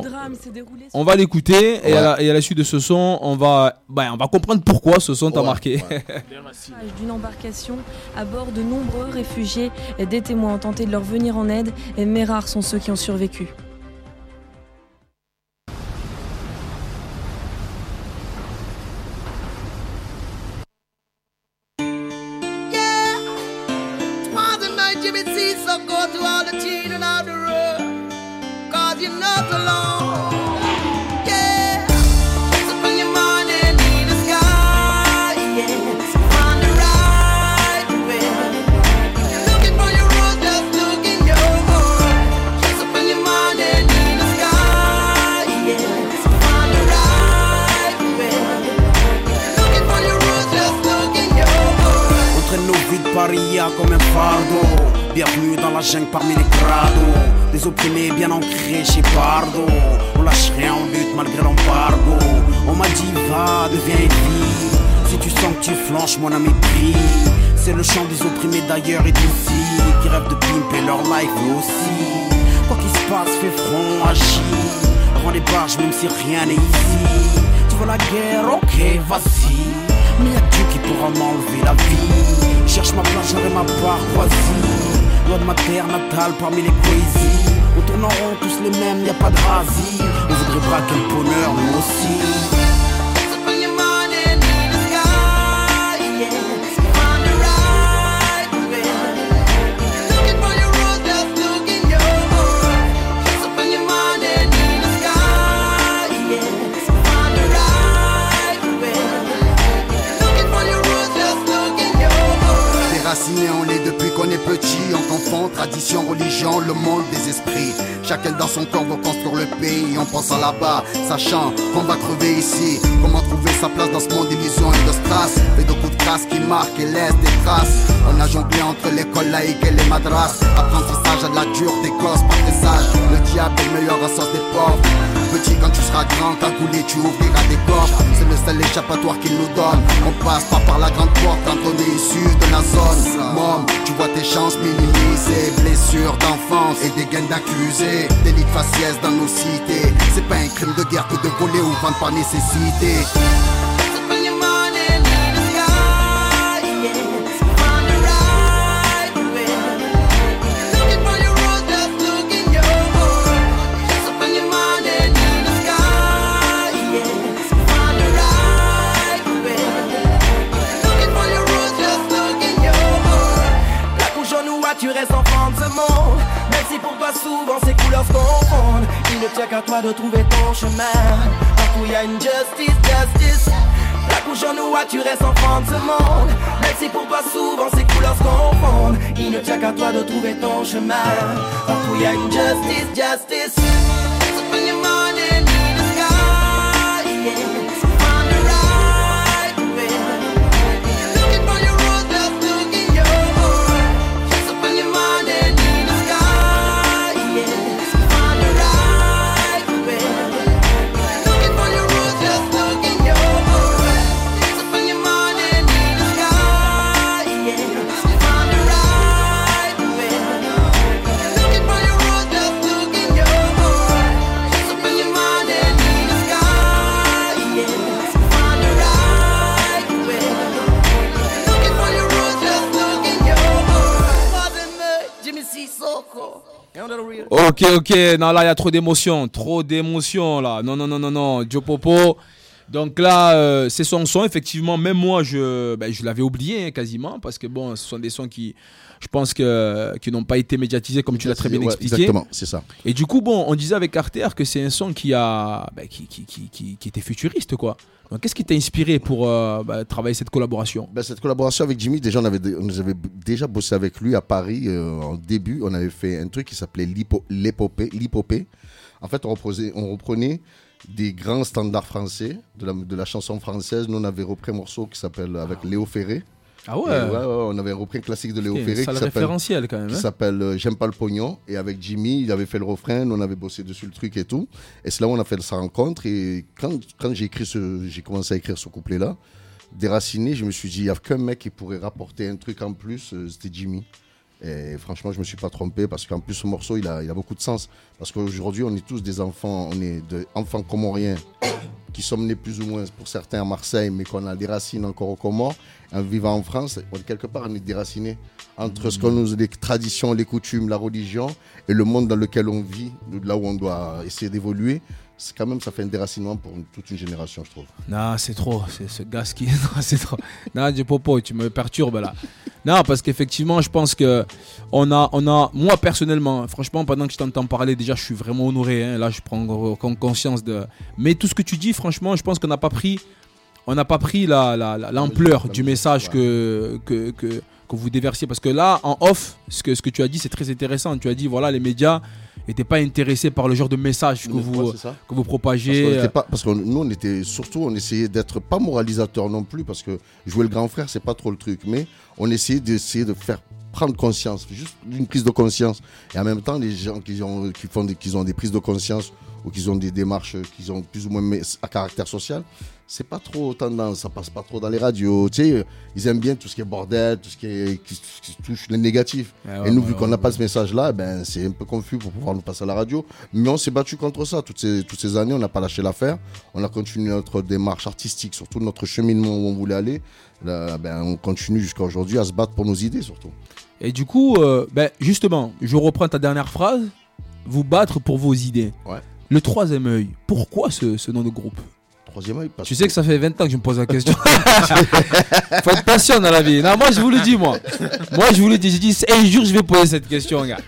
on va l'écouter. Ouais. Et, à la, et à la suite de ce son, on va, bah, on va comprendre pourquoi ce son t'a ouais. marqué. Ouais. D'une embarcation à bord de nombreux réfugiés, des témoins ont tenté de leur venir en aide, mais rares sont ceux qui ont survécu. Comme un fardeau, bienvenue dans la jungle parmi les crados. Des opprimés bien ancrés chez Pardo. On lâche rien, on lutte malgré l'embargo. On m'a dit va, deviens et vis. Si tu sens que tu flanches, mon ami prie. C'est le chant des opprimés d'ailleurs et d'ici, qui rêvent de pimper leur life eux aussi. Quoi qu'il se passe, fais front, agis. Avant les barges, même si rien n'est ici. Tu veux la guerre, ok, vas-y. pour en enlever la vie. Je cherche ma place, j'aurai ma part voisine. Loin de ma terre natale parmi les poésies. On tourne en rond, tous les mêmes, y a pas de rasie. On voudrait braquer le bonheur, nous aussi. Déraciné, on est depuis qu'on est petit. On confond tradition, religion, le monde des esprits. Chacun dans son corps veut construire le pays. On pense à là-bas, sachant qu'on va crever ici. Comment trouver sa place dans ce monde d'illusions et de strass. Fait de coups de casse qui marquent et laissent des traces. On a jonglé entre l'école laïque et les madras. Apprentissage à de la dure des gosses, pas très sage. Le diable est le meilleur à sauce des pauvres. Petit, quand tu seras grand, cagoulé, tu ouvriras des coffres. C'est le seul échappatoire qu'il nous donne. On passe pas par la grande porte quand on est issu de la zone. Mom, tu vois tes chances minimisées. Blessures d'enfance et des gains d'accusés. Délit de faciès dans nos cités. C'est pas un crime de guerre que de voler ou vendre par nécessité. Tu restes enfant de ce monde, même si pour toi souvent ces couleurs se confondent. Il ne tient qu'à toi de trouver ton chemin. Partout il y a une justice, justice. La couche en nous, tu restes enfant de ce monde, même si pour toi souvent ces couleurs se confondent. Il ne tient qu'à toi de trouver ton chemin. Partout il y a une justice, justice. So put your money in the sky, yeah. Ok, ok, non, là, il y a trop d'émotions, trop d'émotions, là. Non, non, non, non, non, Joe Popo. Donc là, euh, c'est son son, effectivement, même moi, je, ben, je l'avais oublié hein, quasiment, parce que bon, ce sont des sons qui, je pense, que, qui n'ont pas été médiatisés, comme tu l'as très bien ouais, expliqué. Exactement, c'est ça. Et du coup, bon, on disait avec Carter que c'est un son qui, a, ben, qui, qui, qui, qui, qui était futuriste, quoi. Donc, qu'est-ce qui t'a inspiré pour euh, bah, travailler cette collaboration? ben, Cette collaboration avec Jimmy, déjà, on avait, on avait déjà bossé avec lui à Paris. Euh, en début, on avait fait un truc qui s'appelait l'épopée. L'épopée. En fait, on reprenait, on reprenait des grands standards français, de la, de la chanson française. Nous, on avait repris un morceau qui s'appelle avec Léo Ferré. Ah ouais. Et ouais, ouais, on avait repris un classique de Léo okay, Ferré ça qui le référentiel quand même. Qui hein. s'appelle euh, J'aime pas le pognon. Et avec Jimmy, il avait fait le refrain, nous on avait bossé dessus le truc et tout. Et c'est là où on a fait sa rencontre. Et quand, quand j'ai écrit ce, j'ai commencé à écrire ce couplet-là, Déraciné, je me suis dit, il n'y a qu'un mec qui pourrait rapporter un truc en plus, euh, c'était Jimmy. Et franchement, je me suis pas trompé parce qu'en plus, ce morceau, il a, il a beaucoup de sens. Parce qu'aujourd'hui, on est tous des enfants, on est des enfants comoriens qui sommes nés plus ou moins, pour certains, à Marseille, mais qu'on a des racines encore aux Comores. En vivant en France, on, quelque part, on est déracinés entre mmh. ce qu'on nous, les traditions, les coutumes, la religion et le monde dans lequel on vit, là où on doit essayer d'évoluer. C'est quand même, ça fait un déracinement pour une, toute une génération, je trouve. Non, c'est trop, c'est ce gars qui... Non, c'est trop. Non, du Popo, tu me perturbes là. Non, parce qu'effectivement, je pense que on a, on a, moi personnellement, franchement, pendant que je t'entends parler, déjà, je suis vraiment honoré. Hein. Là, je prends conscience de... Mais tout ce que tu dis, franchement, je pense qu'on n'a pas pris, on n'a pas pris la, la, la, l'ampleur du message que, que, que, que vous déversiez. Parce que là, en off, ce que, ce que tu as dit, c'est très intéressant. Tu as dit, voilà, les médias n'étaient pas intéressés par le genre de message que, vous, ouais, que vous propagez. Parce, pas, parce que nous, on était surtout, on essayait d'être pas moralisateur non plus, parce que jouer le grand frère, c'est pas trop le truc. Mais on essayait d'essayer de faire prendre conscience, juste une prise de conscience. Et en même temps, les gens qui ont, qui font des, qui ont des prises de conscience ou qui ont des démarches qui ont plus ou moins à caractère social, c'est pas trop tendance, ça passe pas trop dans les radios. Tu sais, ils aiment bien tout ce qui est bordel, tout ce qui, est, qui, qui touche le négatif. Ah ouais, et nous, ouais, vu ouais, qu'on n'a ouais. pas ce message-là, ben, c'est un peu confus pour pouvoir nous passer à la radio. Mais on s'est battu contre ça toutes ces, toutes ces années, on n'a pas lâché l'affaire. On a continué notre démarche artistique, surtout notre cheminement où on voulait aller. Là, ben, on continue jusqu'à aujourd'hui à se battre pour nos idées surtout. Et du coup, euh, ben, justement, je reprends ta dernière phrase, vous battre pour vos idées. Ouais. Le troisième œil, pourquoi ce, ce nom de groupe ? Troisième œil, parce tu sais que... que ça fait vingt ans que je me pose la question. Faut être patient dans la vie. Non, moi je vous le dis, moi. Moi je vous le dis, j'ai dit un jour je vais poser cette question, gars.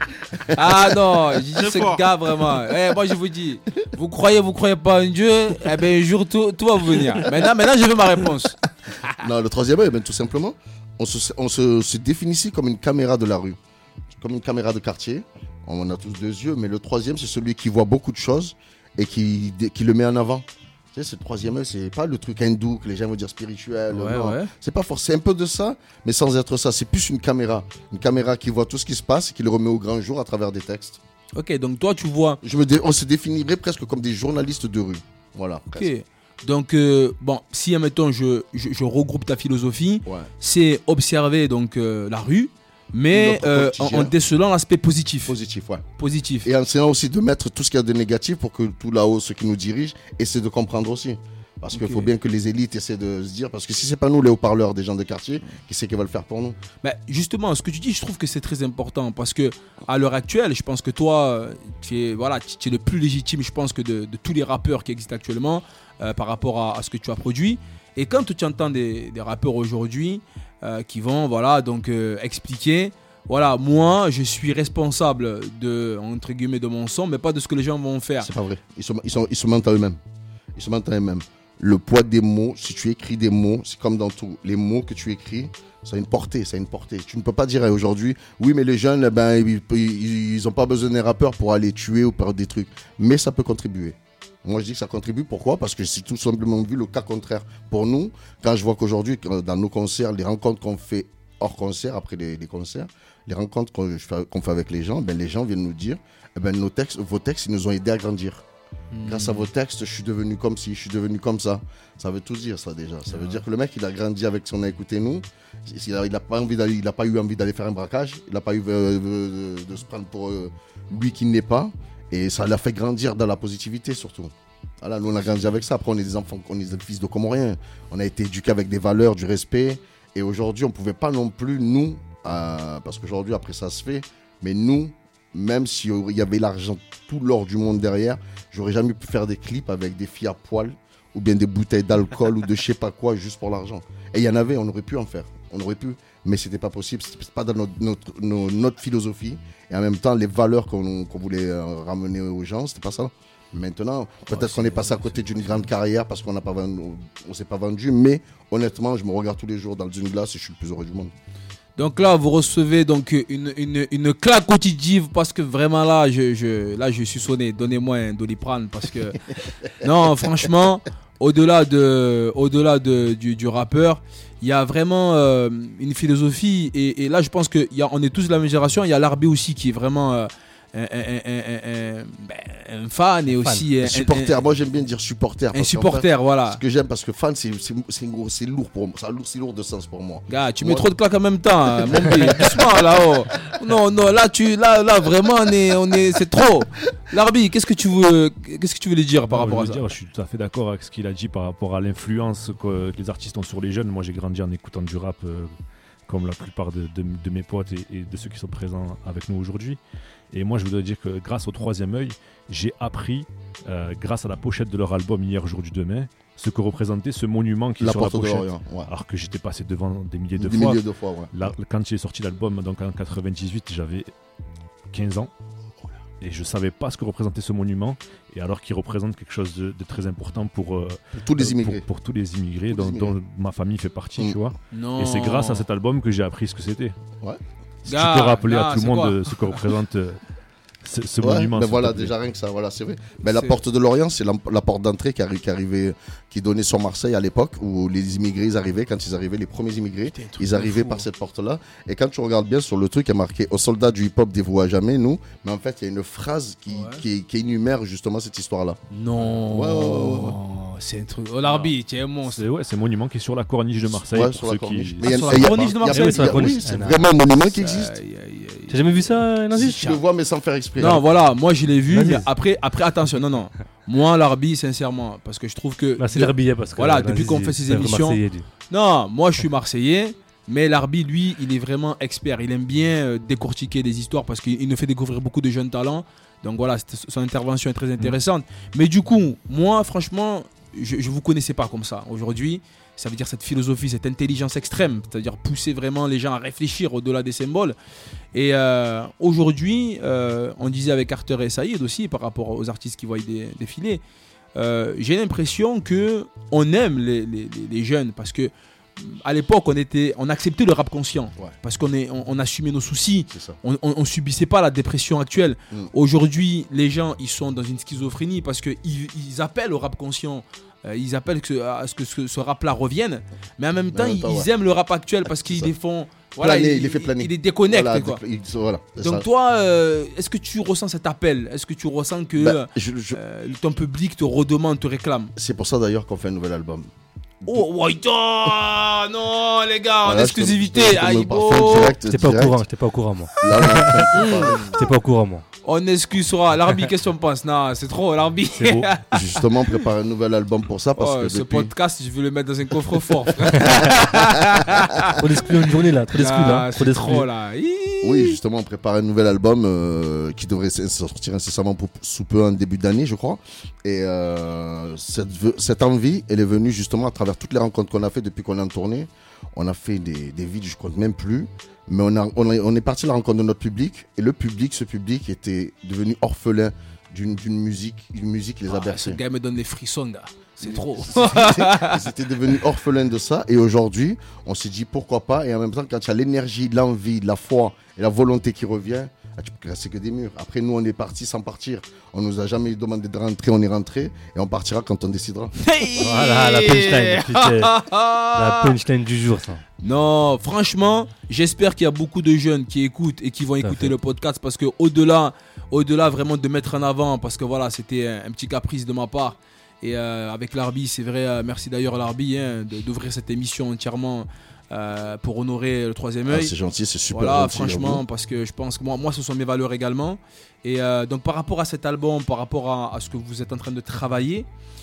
Ah non, j'ai dit ce fort. Gars vraiment. Eh, moi je vous dis, vous croyez, vous croyez pas en Dieu, eh ben un jour tout, tout va vous venir. Maintenant, maintenant je veux ma réponse. Non, le troisième œil, ben, tout simplement, on se, on se, se définit comme une caméra de la rue, comme une caméra de quartier. On a tous deux yeux, mais le troisième c'est celui qui voit beaucoup de choses et qui, qui le met en avant. Tu sais, ce troisième œil, c'est pas le truc hindou que les gens vont dire spirituel. Ouais, non. Ouais. C'est pas forcément, c'est un peu de ça, mais sans être ça. C'est plus une caméra. Une caméra qui voit tout ce qui se passe et qui le remet au grand jour à travers des textes. Ok, donc toi, tu vois. Je me dé... On se définirait presque comme des journalistes de rue. Voilà. Ok. Presque. Donc, euh, bon, si, admettons, je, je, je regroupe ta philosophie, ouais. c'est observer donc, euh, la rue. Mais euh, en, en décelant l'aspect positif. Positif, ouais. Positif. Et en essayant aussi de mettre tout ce qu'il y a de négatif pour que tout là-haut, ceux qui nous dirigent, essaient de comprendre aussi. Parce okay. qu'il faut bien que les élites essaient de se dire, parce que si c'est pas nous les haut-parleurs des gens de quartier, qui c'est qui va le faire pour nous ? Bah, justement, ce que tu dis, je trouve que c'est très important. Parce que à l'heure actuelle, je pense que toi, tu es, voilà, tu es le plus légitime, je pense, que de, de tous les rappeurs qui existent actuellement euh, par rapport à, à ce que tu as produit. Et quand tu entends des, des rappeurs aujourd'hui euh, qui vont voilà, donc, euh, expliquer, voilà, moi je suis responsable de, entre guillemets, de mon son, mais pas de ce que les gens vont faire. C'est pas vrai, ils se, ils sont, ils se mentent à eux-mêmes. Ils se mentent à eux-mêmes. Le poids des mots, si tu écris des mots, c'est comme dans tout. Les mots que tu écris, ça a une portée, ça a une portée. Tu ne peux pas dire aujourd'hui, oui mais les jeunes, ben, ils n'ont pas besoin des rappeurs pour aller tuer ou faire des trucs. Mais ça peut contribuer. Moi, je dis que ça contribue. Pourquoi ? Parce que c'est tout simplement vu le cas contraire. Pour nous, quand je vois qu'aujourd'hui, dans nos concerts, les rencontres qu'on fait hors concert, après les, les concerts, les rencontres qu'on fait, qu'on fait avec les gens, ben, les gens viennent nous dire, eh ben, nos textes, vos textes, ils nous ont aidés à grandir. Mmh. Grâce à vos textes, je suis devenu comme ci, je suis devenu comme ça. Ça veut tout dire, ça, déjà. Ça veut dire que le mec, il a grandi avec ce qu'on a écouté, nous. Il n'a il a pas, il pas eu envie d'aller faire un braquage. Il n'a pas eu euh, de, de, de se prendre pour euh, lui qui n'est pas. Et ça l'a fait grandir dans la positivité, surtout. Voilà, nous, on a grandi avec ça. Après, on est des enfants, on est des fils de Comoriens. On a été éduqués avec des valeurs, du respect. Et aujourd'hui, on ne pouvait pas non plus, nous, euh, parce qu'aujourd'hui, après, ça se fait. Mais nous, même s'il y avait l'argent, tout l'or du monde derrière, j'aurais jamais pu faire des clips avec des filles à poil ou bien des bouteilles d'alcool ou de je sais pas quoi juste pour l'argent. Et il y en avait, on aurait pu en faire. On aurait pu, mais c'était pas possible. C'était pas dans notre, notre, notre, notre philosophie. Et en même temps, les valeurs qu'on, qu'on voulait euh, ramener aux gens, c'était pas ça. Maintenant, peut-être ouais, qu'on est passé à côté d'une grande carrière parce qu'on n'a pas vendu, on s'est pas vendu. Mais honnêtement, je me regarde tous les jours dans une glace et je suis le plus heureux du monde. Donc là, vous recevez donc une, une, une claque quotidienne parce que vraiment là, je, je, là, je suis sonné. Donnez-moi un Doliprane parce que non, franchement, au-delà de, au-delà de, du, du rappeur, il y a vraiment euh, une philosophie et, et là, je pense que y a, on est tous de la même génération. Il y a l'Arbé aussi qui est vraiment euh, un, un, un, un, un, un fan et aussi un, un supporter. Un, Moi, j'aime bien dire supporter. Un supporter, fait, voilà. Ce que j'aime parce que fan, c'est, c'est, c'est, c'est lourd pour moi. C'est lourd de sens pour moi. Gars, tu moi, mets trop de claques en même temps, hein, mon bé. Doucement là-haut. Non, non, là, tu, là, là, vraiment, on est, on est, c'est trop. Larbi, qu'est-ce que tu veux, qu'est-ce que tu voulais dire par non, rapport à ça dire, Je suis tout à fait d'accord avec ce qu'il a dit par rapport à l'influence que les artistes ont sur les jeunes. Moi, j'ai grandi en écoutant du rap, euh, comme la plupart de, de, de mes potes et, et de ceux qui sont présents avec nous aujourd'hui. Et moi, je voudrais dire que grâce au Troisième œil, j'ai appris, euh, grâce à la pochette de leur album Hier, Jour du Demain, ce que représentait ce monument qui est sur la pochette. Ouais. Alors que j'étais passé devant des milliers de des fois. Milliers de fois ouais. Là, quand il est sorti l'album, donc en quatre-vingt-dix-huit, j'avais quinze ans. Et je ne savais pas ce que représentait ce monument. Et alors qu'il représente quelque chose de, de très important pour, euh, pour tous les immigrés. Pour, pour tous les immigrés, dont, les immigrés. dont ma famille fait partie, mmh. tu vois. Non. Et c'est grâce à cet album que j'ai appris ce que c'était. Ouais. Si Gars, tu peux rappeler gars, à tout le monde quoi ce que représente... Euh, ce, ce ouais, monument. Mais voilà, déjà rien que ça, voilà, c'est vrai. Mais la porte de l'Orient, c'est la, la porte d'entrée qui, arri- qui arrivait, qui donnait sur Marseille à l'époque où les immigrés ils arrivaient. Quand ils arrivaient, les premiers immigrés, ils arrivaient par cette porte-là. Et quand tu regardes bien sur le truc, il y a marqué aux soldats du hip-hop dévoués à jamais, nous. Mais en fait, il y a une phrase qui, ouais. qui, qui énumère justement cette histoire-là. Non, ouais, ouais, ouais, ouais. C'est un truc. Oh, l'arbitre, tu es un monstre. C'est, ouais, c'est un monument qui est sur la corniche de Marseille. Ouais, sur la corniche. Qui... Mais il y a, ah, sur la corniche de Marseille, oui, c'est, oui, c'est vraiment un monument qui existe. T'as jamais vu ça, Nazis? Je le vois, mais sans faire exprès. Non, voilà, moi je l'ai vu, Nazis. mais après, après, attention, non, non. Moi, l'Arbi, sincèrement, parce que je trouve que. Bah, c'est l'Arbi, parce que. Voilà, depuis qu'on fait ces émissions. Non, moi je suis Marseillais. Mais l'Arbi, lui, il est vraiment expert. Il aime bien décortiquer des histoires parce qu'il nous fait découvrir beaucoup de jeunes talents. Donc voilà, son intervention est très intéressante. Mmh. Mais du coup, moi, franchement, je ne vous connaissais pas comme ça. Aujourd'hui, ça veut dire cette philosophie, cette intelligence extrême, c'est-à-dire pousser vraiment les gens à réfléchir au-delà des symboles. Et euh, aujourd'hui, euh, on disait avec Arthur et Saïd aussi, par rapport aux artistes qui voient dé- défiler, euh, j'ai l'impression qu'on aime les, les, les jeunes parce que à l'époque, on, était, on acceptait le rap conscient ouais. parce qu'on est, on, on assumait nos soucis. On, on, on subissait pas la dépression actuelle. Mm. Aujourd'hui, les gens, ils sont dans une schizophrénie parce qu'ils ils appellent au rap conscient. Euh, ils appellent que, à ce que ce, ce rap-là revienne. Mais en même temps, ils, temps, ils ouais. aiment le rap actuel parce qu'ils les font. Voilà, planer, il, il les fait planer. Il les déconnecte. Voilà, quoi. il, voilà, Donc ça. toi, euh, est-ce que tu ressens cet appel? Est-ce que tu ressens que bah, je, je... Euh, ton public te redemande, te réclame? C'est pour ça d'ailleurs qu'on fait un nouvel album. Oh, oh, non, les gars, voilà, en exclusivité. J'étais pas au courant, j'étais pas au courant, moi. J'étais pas au courant, moi. On excusera. L'Arbi, qu'est-ce qu'on pense? Non, c'est trop, l'Arbi. C'est beau. Justement, on prépare un nouvel album pour ça. Parce oh, que ce depuis... podcast, je vais le mettre dans un coffre-fort. Trop d'exclus une journée là, trop d'exclus là. Trop d'exclus là. Oui, justement, on prépare un nouvel album euh, qui devrait sortir incessamment pour, sous peu en début d'année, je crois. Et euh, cette, cette envie, elle est venue justement à travers toutes les rencontres qu'on a fait depuis qu'on est en tournée. On a fait des, des vides, je compte même plus. Mais on, a, on, a, on est parti à la rencontre de notre public. Et le public, ce public était devenu orphelin d'une, d'une musique. Une musique qui les a ah, bercés. Ce gars me donne des frissons, gars. C'est trop. Ils étaient devenus orphelins de ça. Et aujourd'hui, on s'est dit pourquoi pas. Et en même temps, quand il y a l'énergie, l'envie, la foi et la volonté qui revient, tu peux casser que des murs. Après, nous, on est partis sans partir. On nous a jamais demandé de rentrer. On est rentré. Et on partira quand on décidera. Hey voilà, la punchline. La punchline du jour, ça. Non, franchement, j'espère qu'il y a beaucoup de jeunes qui écoutent et qui vont écouter le podcast. Parce qu'au-delà, au-delà vraiment de mettre en avant, parce que voilà, c'était un petit caprice de ma part. Et euh, avec l'Arbi, c'est vrai, euh, merci d'ailleurs à l'Arbi hein, de, d'ouvrir cette émission entièrement euh, pour honorer le troisième œil. Ah, c'est gentil, c'est super voilà, gentil. Franchement, parce que je pense que moi, moi, ce sont mes valeurs également. Et euh, donc par rapport à cet album, par rapport à, à ce que vous êtes en train de travailler,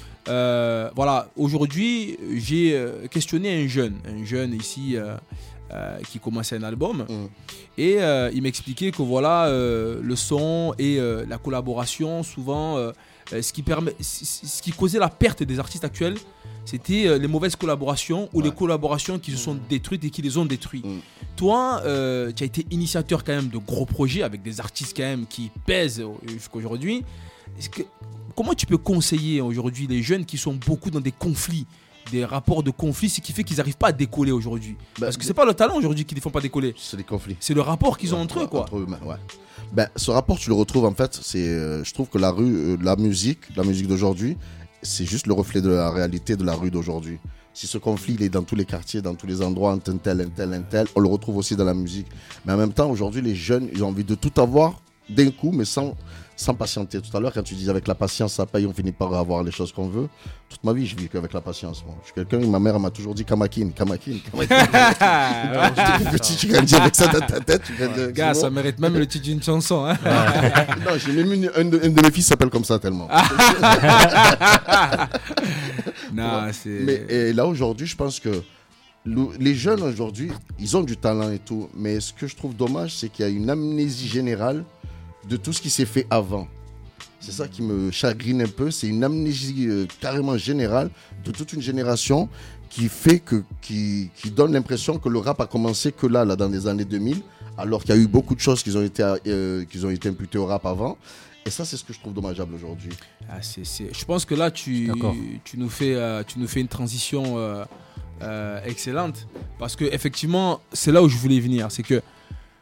euh, voilà, aujourd'hui, j'ai euh, questionné un jeune, un jeune ici euh, euh, qui commençait un album. Mm. Et euh, il m'expliquait que voilà, euh, le son et euh, la collaboration, souvent... Euh, Euh, ce, qui permet, ce qui causait la perte des artistes actuels, c'était euh, les mauvaises collaborations ou ouais. les collaborations qui se sont détruites et qui les ont détruits. Mm. Toi, euh, tu as été initiateur quand même de gros projets avec des artistes quand même qui pèsent jusqu'à aujourd'hui. Est-ce que, comment tu peux conseiller aujourd'hui les jeunes qui sont beaucoup dans des conflits, des rapports de conflits, ce qui fait qu'ils n'arrivent pas à décoller aujourd'hui? bah, Parce que c'est pas le talent aujourd'hui qui ne les font pas décoller. C'est les conflits. C'est le rapport qu'ils ouais, ont entre eux, quoi. Entre eux, ouais. Ben, ce rapport, tu le retrouves en fait. C'est, euh, je trouve que la rue, euh, la musique, la musique d'aujourd'hui, c'est juste le reflet de la réalité de la rue d'aujourd'hui. Si ce conflit, il est dans tous les quartiers, dans tous les endroits, un tel, un tel, un tel, on le retrouve aussi dans la musique. Mais en même temps, aujourd'hui, les jeunes, ils ont envie de tout avoir d'un coup, mais sans, sans patienter. Tout à l'heure, quand tu disais avec la patience, ça paye, on finit par avoir les choses qu'on veut. Toute ma vie, je vis qu'avec la patience. Moi. Je suis quelqu'un, ma mère m'a toujours dit Kamakin, Kamakin. J'étais petit, tu grandis avec ça dans ta tête. Tu ouais. Gars, ça mérite même le titre d'une chanson. Hein. Non, j'ai même une, un, de, un de mes fils s'appelle comme ça tellement. Non, c'est... Mais et là, aujourd'hui, je pense que le, les jeunes, aujourd'hui, ils ont du talent et tout. Mais ce que je trouve dommage, c'est qu'il y a une amnésie générale de tout ce qui s'est fait avant. C'est ça qui me chagrine un peu. C'est une amnésie euh, carrément générale de toute une génération qui fait que, qui, qui donne l'impression que le rap a commencé que là, là dans les années deux mille, alors qu'il y a eu beaucoup de choses qui ont été, euh, qui ont été imputées au rap avant. Et ça, c'est ce que je trouve dommageable aujourd'hui. Ah, c'est, c'est... Je pense que là, tu, tu, nous, fais, euh, tu nous fais une transition euh, euh, excellente. Parce qu'effectivement, c'est là où je voulais venir. C'est que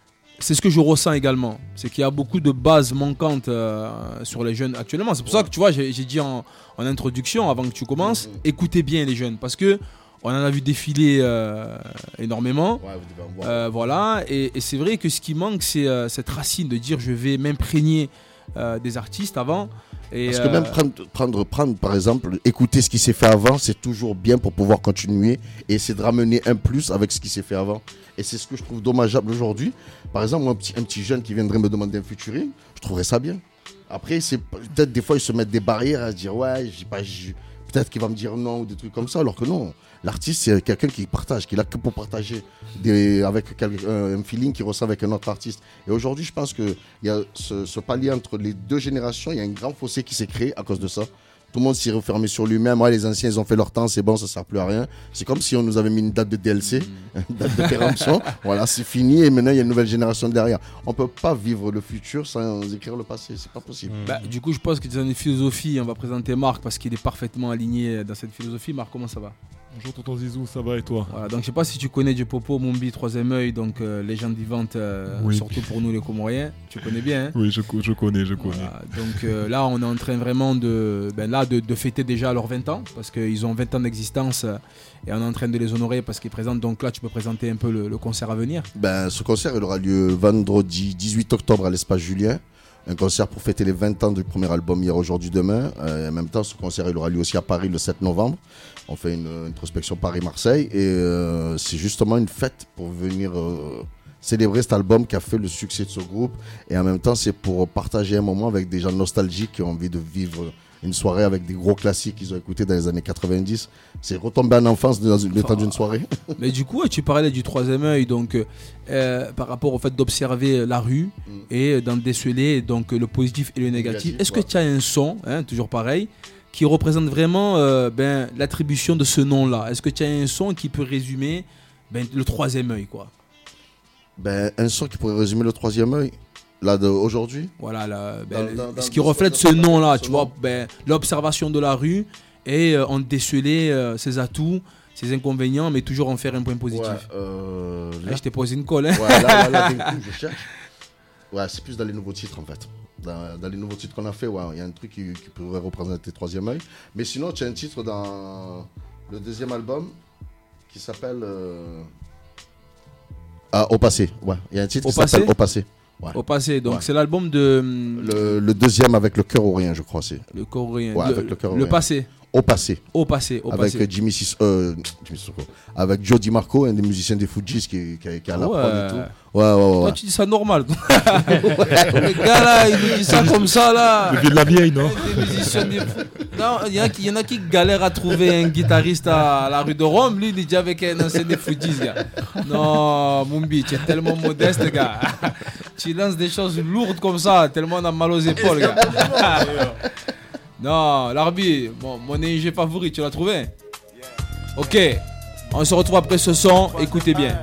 c'est ce que je ressens également. C'est qu'il y a beaucoup de bases manquantes euh, sur les jeunes actuellement. C'est pour ouais. ça que tu vois, j'ai, j'ai dit en, en introduction, avant que tu commences, mmh. écoutez bien les jeunes. Parce que on en a vu défiler euh, énormément. Ouais, euh, voilà. Et, et c'est vrai que ce qui manque, c'est euh, cette racine de dire je vais m'imprégner euh, des artistes avant. Et Parce euh... que même prendre, prendre, prendre, par exemple, écouter ce qui s'est fait avant, c'est toujours bien pour pouvoir continuer et essayer de ramener un plus avec ce qui s'est fait avant. Et c'est ce que je trouve dommageable aujourd'hui. Par exemple, moi, un, petit, un petit jeune qui viendrait me demander un featuring, je trouverais ça bien. Après, c'est, peut-être des fois, ils se mettent des barrières à se dire, ouais, j'ai pas, j'ai... peut-être qu'il va me dire non ou des trucs comme ça, alors que non. L'artiste, c'est quelqu'un qui partage, qui est là que pour partager des, avec quel, un, un feeling qu'il ressent avec un autre artiste. Et aujourd'hui, je pense qu'il y a ce, ce palier entre les deux générations, il y a un grand fossé qui s'est créé à cause de ça. Tout le monde s'est refermé sur lui-même. Ouais, les anciens, ils ont fait leur temps, c'est bon, ça ne sert plus à rien. C'est comme si on nous avait mis une date de D L C, mmh. une date de péremption. Voilà, c'est fini et maintenant, il y a une nouvelle génération derrière. On ne peut pas vivre le futur sans écrire le passé, c'est pas possible. Mmh. Bah, du coup, je pense que dans une philosophie, on va présenter Marc parce qu'il est parfaitement aligné dans cette philosophie. Marc, comment ça va ? Bonjour tonton Zizou, ça va et toi ? Voilà, donc je sais pas si tu connais du Popo, Mumbi, Troisième Œil, donc euh, légende vivante, euh, oui. surtout pour nous les Comoriens. Tu connais bien hein ? Oui, je, je connais, je connais. Voilà, donc euh, là, on est en train vraiment de, ben là, de, de fêter déjà leurs vingt ans, parce qu'ils ont vingt ans d'existence euh, et on est en train de les honorer parce qu'ils présentent. Donc là, tu peux présenter un peu le, le concert à venir ? Ben, ce concert, il aura lieu vendredi dix-huit octobre à l'Espace Julien. Un concert pour fêter les vingt ans du premier album Hier, Aujourd'hui, Demain. Euh, en même temps, ce concert il aura lieu aussi à Paris le sept novembre. On fait une euh, introspection Paris-Marseille. Et euh, c'est justement une fête pour venir euh, célébrer cet album qui a fait le succès de ce groupe. Et en même temps, c'est pour partager un moment avec des gens nostalgiques qui ont envie de vivre une soirée avec des gros classiques qu'ils ont écoutés dans les années quatre-vingt-dix. C'est retomber en enfance dans le temps d'une soirée. Mais du coup, tu parlais du Troisième Œil, donc euh, par rapport au fait d'observer la rue mm. et d'en déceler donc, le positif et le négatif. négatif Est-ce ouais. que tu as un son, hein, toujours pareil, qui représente vraiment euh, ben, l'attribution de ce nom-là ? Est-ce que tu as un son qui peut résumer ben, le Troisième Œil, quoi ? Ben, un son qui pourrait résumer le Troisième Œil là d'aujourd'hui. Voilà, là, ben, dans, dans, ce qui reflète ce nom-là, tu vois, ben, l'observation de la rue et euh, en déceler euh, ses atouts, ses inconvénients, mais toujours en faire un point positif. Ouais, euh, là, là, je t'ai posé une colle. Hein. Ouais, là, là, là d'un coup, je cherche. Ouais, c'est plus dans les nouveaux titres en fait. Dans, dans les nouveaux titres qu'on a fait, ouais, il y a un truc qui, qui pourrait représenter Troisième Œil. Mais sinon, tu as un titre dans le deuxième album qui s'appelle euh... ah, Au passé. Ouais, il y a un titre Au qui passé s'appelle Au passé. Ouais. Au passé, donc ouais. c'est l'album de... Le, le deuxième avec le cœur au rien, je crois. C'est. Le cœur au rien. Ouais, le, avec le cœur au le rien. passé. Au passé. Au passé. Au avec passé. Jimmy Sis, euh, Jimmy Sissoko. Avec Joe DiMarco, un des musiciens des Fujis qui, qui, qui a la ouais. prod et tout. Ouais, ouais, ouais. Toi, tu dis ça normal. Le gars là, il nous dit ça comme ça là. Le vieux de la vieille, non des musiciens des... Non, il y, y en a qui galèrent à trouver un guitariste à, à la rue de Rome. Lui, il est déjà avec un ancien des Fujis, gars. Non, Mumbi, tu es tellement modeste, gars. Tu lances des choses lourdes comme ça, tellement on a mal aux épaules, gars. Non, Larbi, bon, mon I G favori, tu l'as trouvé ? Ok, on se retrouve après ce son, écoutez bien.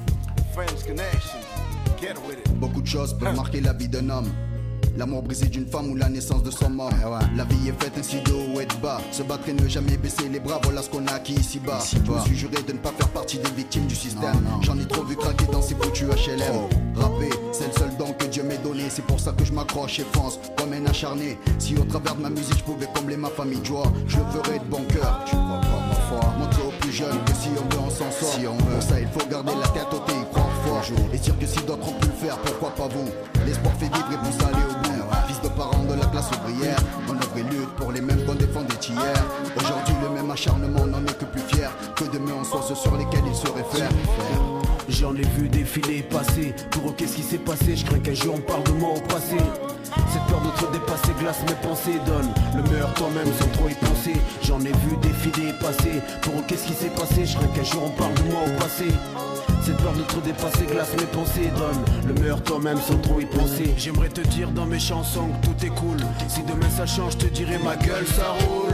Beaucoup de choses peuvent marquer la vie d'un homme. L'amour brisé d'une femme ou la naissance de son mort. La vie est faite ainsi de haut et de bas. Se battre et ne jamais baisser les bras, voilà ce qu'on a acquis ici-bas. Ici je me suis juré de ne pas faire partie des victimes du système. Non, non. J'en ai trop vu craquer dans ces foutus H L M. Oh. Rapper, c'est le seul don que Dieu m'ait donné. C'est pour ça que je m'accroche et fonce comme un acharné. Si au travers de ma musique je pouvais combler ma famille de joie, je le ferais de bon cœur. Tu crois pas ma foi? Montrer aux plus jeunes que si on veut on s'en sort. Si on veut. Pour ça il faut garder la tête haute et y croire fort. Et dire que si d'autres ont pu le faire, pourquoi pas vous? L'espoir fait vivre et pousse à aller au bout. Fils de parents de la classe ouvrière, on œuvre et lutte pour les mêmes qu'on défendait hier. Aujourd'hui le même acharnement n'en est que plus fier. Que demain on soit ceux sur lesquels il se réfère. J'en ai vu défiler et passer. Pour eux qu'est-ce qui s'est passé? Je crains qu'un jour on parle de moi au passé. Cette peur de trop dépasser glace mes pensées. Donne le meilleur toi-même sans trop y penser. J'en ai vu défiler et passer. Pour eux qu'est-ce qui s'est passé? Je crains qu'un jour on parle de moi au passé. Cette peur de trop dépasser glace mes pensées. Donne le meilleur toi-même sans trop y penser. J'aimerais te dire dans mes chansons que tout est cool. Si demain ça change, je te dirai ma gueule ça roule.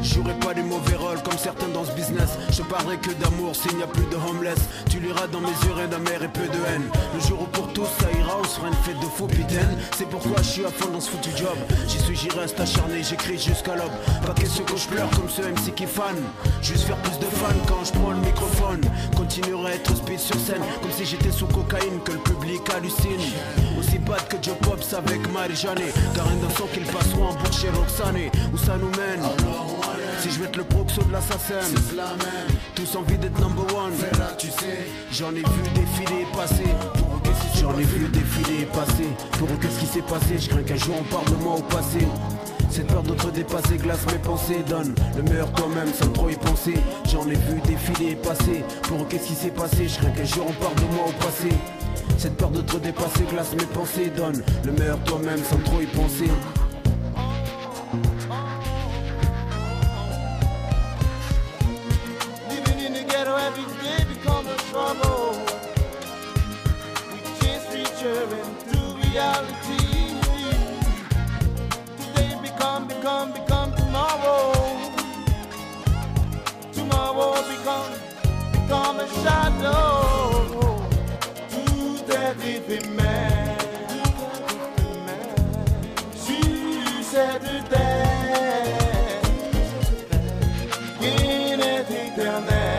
Je jouerai pas les mauvais rôles comme certains dans ce business. Je te parlerai que d'amour s'il n'y a plus de homeless. Tu liras dans mes yeux rien d'amer et peu de haine. Le jour où pour tous ça ira, on se fera une fête de faux pitaine. C'est pourquoi je suis à fond dans ce foutu job. J'y suis, j'y reste acharné, j'écris jusqu'à l'aube. Pas question que je pleure comme ce M C qui fan. Juste faire plus de fans quand je prends le microphone. Continuerai à être speed sur scène comme si j'étais sous cocaïne que le public hallucine. Aussi bad que Joe Pops avec Marie-Jeanne. Car un dansant qu'il passe ou en bouche chez Roxane. Où ça nous mène? Si je vais être le proxo de l'assassin, c'est la même. Tous envie d'être number one. Là, tu sais, j'en ai vu défiler et passer. Pour qu'est-ce J'en ai vu défiler et passer. Pour qu'est-ce qui s'est passé? Je crains qu'un jour on parle de moi au passé. Cette peur d'autre dépasser glace mes pensées. Donne le meilleur toi-même sans trop y penser. J'en ai vu défiler et passer. Pour qu'est-ce qui s'est passé? Je crains qu'un jour on parle de moi au passé. Cette peur d'autre dépasser glace mes pensées. Donne le meilleur toi-même sans trop y penser. Every day becomes a trouble. We chase future into reality. Today become, become, become tomorrow. Tomorrow become, become a shadow. To that living man. Succès de terre. In est éternel.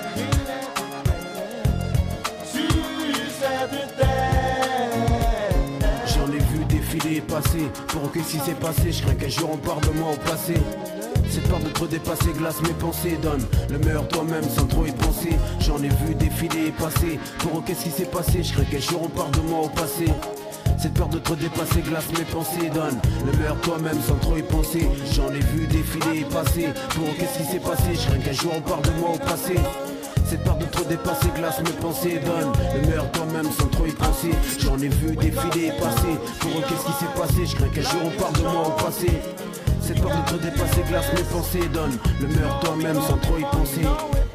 Passé. Pour qu'est-ce qui s'est passé? Je crains qu'un jour on parle de moi au passé. Cette peur de trop dépasser glace mes pensées. Donne le meilleur toi-même sans trop y penser. J'en ai vu défiler et passer. Pour qu'est-ce qui s'est passé? Je crains qu'un jour on parle de moi au passé. Cette peur de trop dépasser glace mes pensées. Donne le meilleur toi-même sans trop y penser. J'en ai vu défiler et passer. Pour qu'est-ce qui s'est passé? Je crains qu'un jour on parle de moi au passé. Cette part de trop dépasser glace mes pensées. Donne le meilleur toi-même sans trop y penser. J'en ai vu défiler et passer. Pour eux qu'est-ce qui s'est passé? Je crains qu'un jour on parle de moi au passé. Cette part de trop dépasser glace mes pensées. Donne le meilleur toi-même sans trop y penser.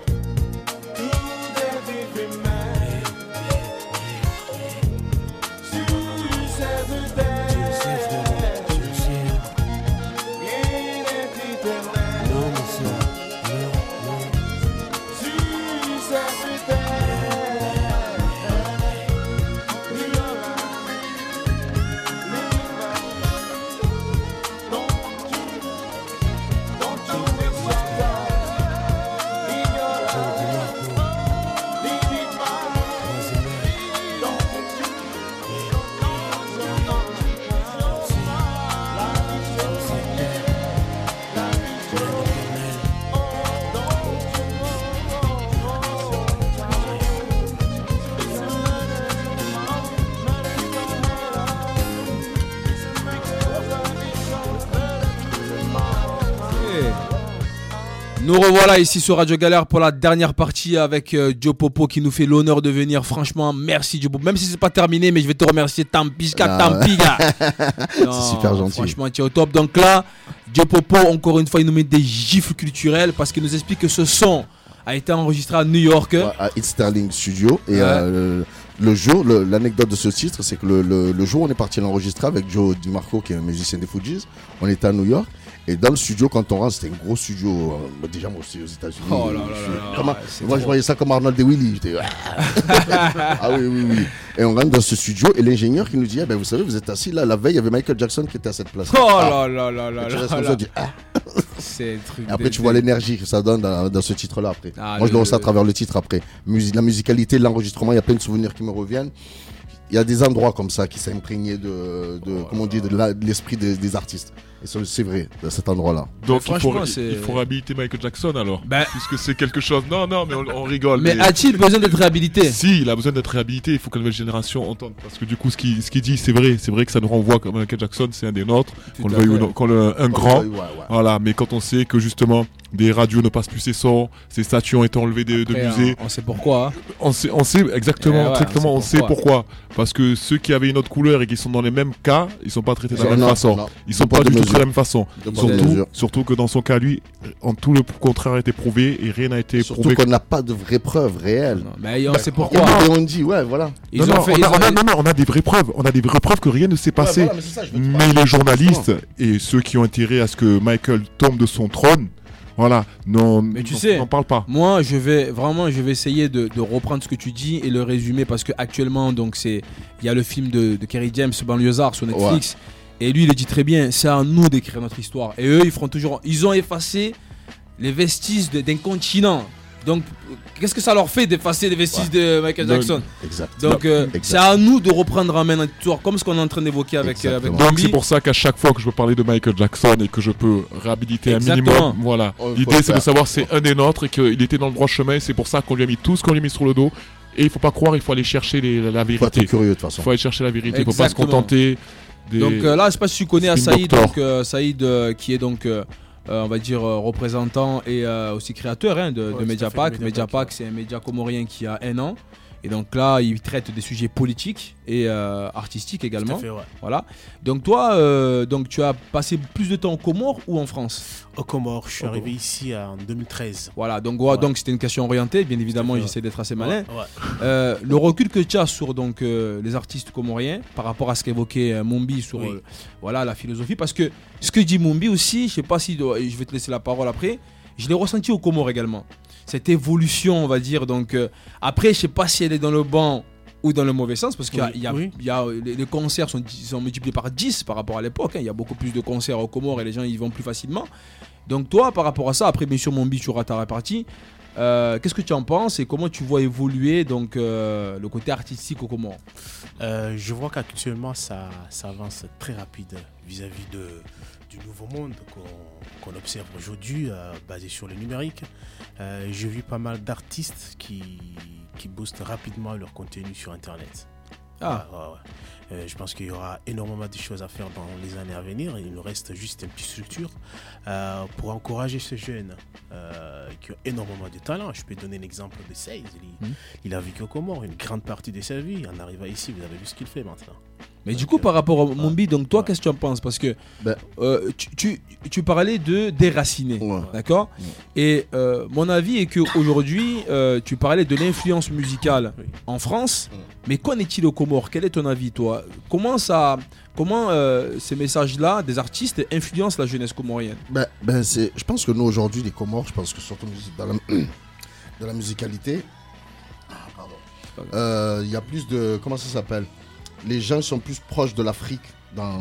Nous revoilà ici sur Radio Galère pour la dernière partie avec euh, Joe Popo qui nous fait l'honneur de venir. Franchement, merci Joe Popo. Même si c'est pas terminé, mais je vais te remercier. Tampisca, Tampiga. C'est super gentil. Franchement, tu es au top. Donc là, Joe Popo, encore une fois, il nous met des gifles culturelles parce qu'il nous explique que ce son a été enregistré à New York. Ouais, à It's Sterling Studio. Et ouais. euh, le, le jour, le, l'anecdote de ce titre, c'est que le, le, le jour où on est parti l'enregistrer avec Joe DiMarco, qui est un musicien des Fugees, on était à New York. Et dans le studio, quand on rentre, c'était un gros studio. Euh, déjà, moi aussi aux États-Unis. Oh là là là là. Moi, trop... je voyais ça comme Arnold et Willy. J'étais. Ah oui, oui, oui. Et on rentre dans ce studio et l'ingénieur qui nous dit ah, ben, vous savez, vous êtes assis là. La veille, il y avait Michael Jackson qui était à cette place. Oh ah. là là là là. Et tu restes là, comme là. ça, tu dis, ah. C'est un truc. Et après, tu vois l'énergie que ça donne dans, dans ce titre-là. Après. Ah, moi, le... je le ressens à travers le titre après. Musi- la musicalité, l'enregistrement, il y a plein de souvenirs qui me reviennent. Il y a des endroits comme ça qui s'imprégnaient de, de, oh, comment on dit, de, la, de l'esprit des, des artistes. Et c'est vrai, de cet endroit-là. Donc il faut, il faut réhabiliter Michael Jackson alors ben... puisque c'est quelque chose... Non, non, mais on, on rigole. Mais, mais a-t-il besoin d'être réhabilité? Si, il a besoin d'être réhabilité, il faut que la nouvelle génération entende. Parce que du coup, ce qu'il ce qui dit, c'est vrai. C'est vrai que ça nous renvoie comme Michael Jackson, c'est un des nôtres. Qu'on le veuille ou non, qu'on le, un grand. Ouais, ouais. Voilà, mais quand on sait que justement... des radios ne passent plus ses sons, ses statues ont été enlevées de, de Après, musées. On, on sait pourquoi. Hein. On sait, on sait exactement, ouais, exactement, on sait, on sait pourquoi. Parce que ceux qui avaient une autre couleur et qui sont dans les mêmes cas, ils sont pas traités de la même non, façon. Non. Ils sont pas, pas du tout traités de la même façon. Surtout, surtout que dans son cas, lui, en tout le contraire a été prouvé et rien n'a été surtout prouvé. Surtout qu'on n'a pas de vraies preuves réelles. Non, mais on bah, sait pourquoi. Et on dit, ouais, voilà. Non, non, on a, on a, non, non, on a des vraies preuves. On a des vraies preuves que rien ne s'est passé. Ouais, voilà, mais, ça, mais les journalistes et ceux qui ont intérêt à ce que Michael tombe de son trône Voilà, non, mais tu non, sais, on n'en parle pas. Moi, je vais vraiment, je vais essayer de, de reprendre ce que tu dis et le résumer parce que actuellement, donc c'est, il y a le film de, de Kerry James, Banlieusard sur Netflix, ouais. Et lui, il le dit très bien. C'est à nous d'écrire notre histoire. Et eux, ils feront toujours, ils ont effacé les vestiges de, d'un continent. Donc, qu'est-ce que ça leur fait d'effacer les vestiges ouais. de Michael Jackson? Exact. Donc, euh, exact. C'est à nous de reprendre en main notre histoire, comme ce qu'on est en train d'évoquer avec, euh, avec Donc, c'est pour ça qu'à chaque fois que je peux parler de Michael Jackson et que je peux réhabiliter exactement. un minimum, voilà. Oh, l'idée, c'est de savoir c'est un des nôtres et qu'il était dans le droit chemin. C'est pour ça qu'on lui a mis tout ce qu'on lui a mis sur le dos. Et il faut pas croire, il faut aller chercher les, la, la vérité. Il faut être curieux de toute façon. Il faut aller chercher la vérité. Il faut pas se contenter des. Donc euh, là, je sais pas si tu connais Saïd, donc euh, Saïd euh, qui est donc. Euh, Euh, on va dire euh, représentant et euh, aussi créateur hein, de, ouais, de Mediapack. Mediapack, c'est un média comorien qui a un an. Et donc là, il traite des sujets politiques et euh, artistiques également. Fait, ouais. Voilà. Donc toi, euh, donc tu as passé plus de temps aux Comores ou en France? Aux Comores. Je suis au arrivé Comores. ici en deux mille treize. Voilà. Donc, ouais, ouais. donc c'était une question orientée. Bien évidemment, fait, j'essaie ouais. d'être assez malin. Ouais, ouais. Euh, le recul que tu as sur donc euh, les artistes comoriens par rapport à ce qu'évoquait euh, Mombi sur oui. euh, voilà la philosophie, parce que ce que dit Mombi aussi, je sais pas si je vais te laisser la parole après. Je l'ai ressenti aux Comores également. Cette évolution, on va dire. Donc, euh, après, je sais pas si elle est dans le bon ou dans le mauvais sens, parce que oui, y a, oui. y a, les, les concerts sont, sont multipliés par dix par rapport à l'époque. Il hein. y a beaucoup plus de concerts aux Comores et les gens y vont plus facilement. Donc, toi, par rapport à ça, après, bien sûr, mon beat, tu auras ta répartie. Euh, qu'est-ce que tu en penses et comment tu vois évoluer donc, euh, le côté artistique aux Comores? euh, Je vois qu'actuellement, ça, ça avance très rapide vis-à-vis de, du nouveau monde qu'on qu'on observe aujourd'hui, euh, basé sur le numérique. Euh, j'ai vu pas mal d'artistes qui, qui boostent rapidement leur contenu sur Internet. Ah. Ouais, ouais, ouais. Euh, je pense qu'il y aura énormément de choses à faire dans les années à venir. Il nous reste juste une petite structure euh, pour encourager ces jeunes euh, qui ont énormément de talent. Je peux donner l'exemple de Seize. Il, mmh. il a vécu aux Comores une grande partie de sa vie. En arrivant ici, vous avez vu ce qu'il fait maintenant. Mais donc, du coup, par rapport à Mombi, donc toi, ouais. qu'est-ce que tu en penses? Parce que ben, euh, tu, tu, tu parlais de déraciner, ouais. d'accord ouais. Et euh, mon avis est qu'aujourd'hui, euh, tu parlais de l'influence musicale oui. en France, ouais. mais qu'en est-il aux Comores? Quel est ton avis, toi? Comment, ça, comment euh, ces messages-là des artistes influencent la jeunesse comorienne? ben, ben c'est, Je pense que nous, aujourd'hui, les Comores, je pense que surtout dans la, dans la musicalité, il ah, euh, y a plus de... Comment ça s'appelle? Les gens sont plus proches de l'Afrique dans,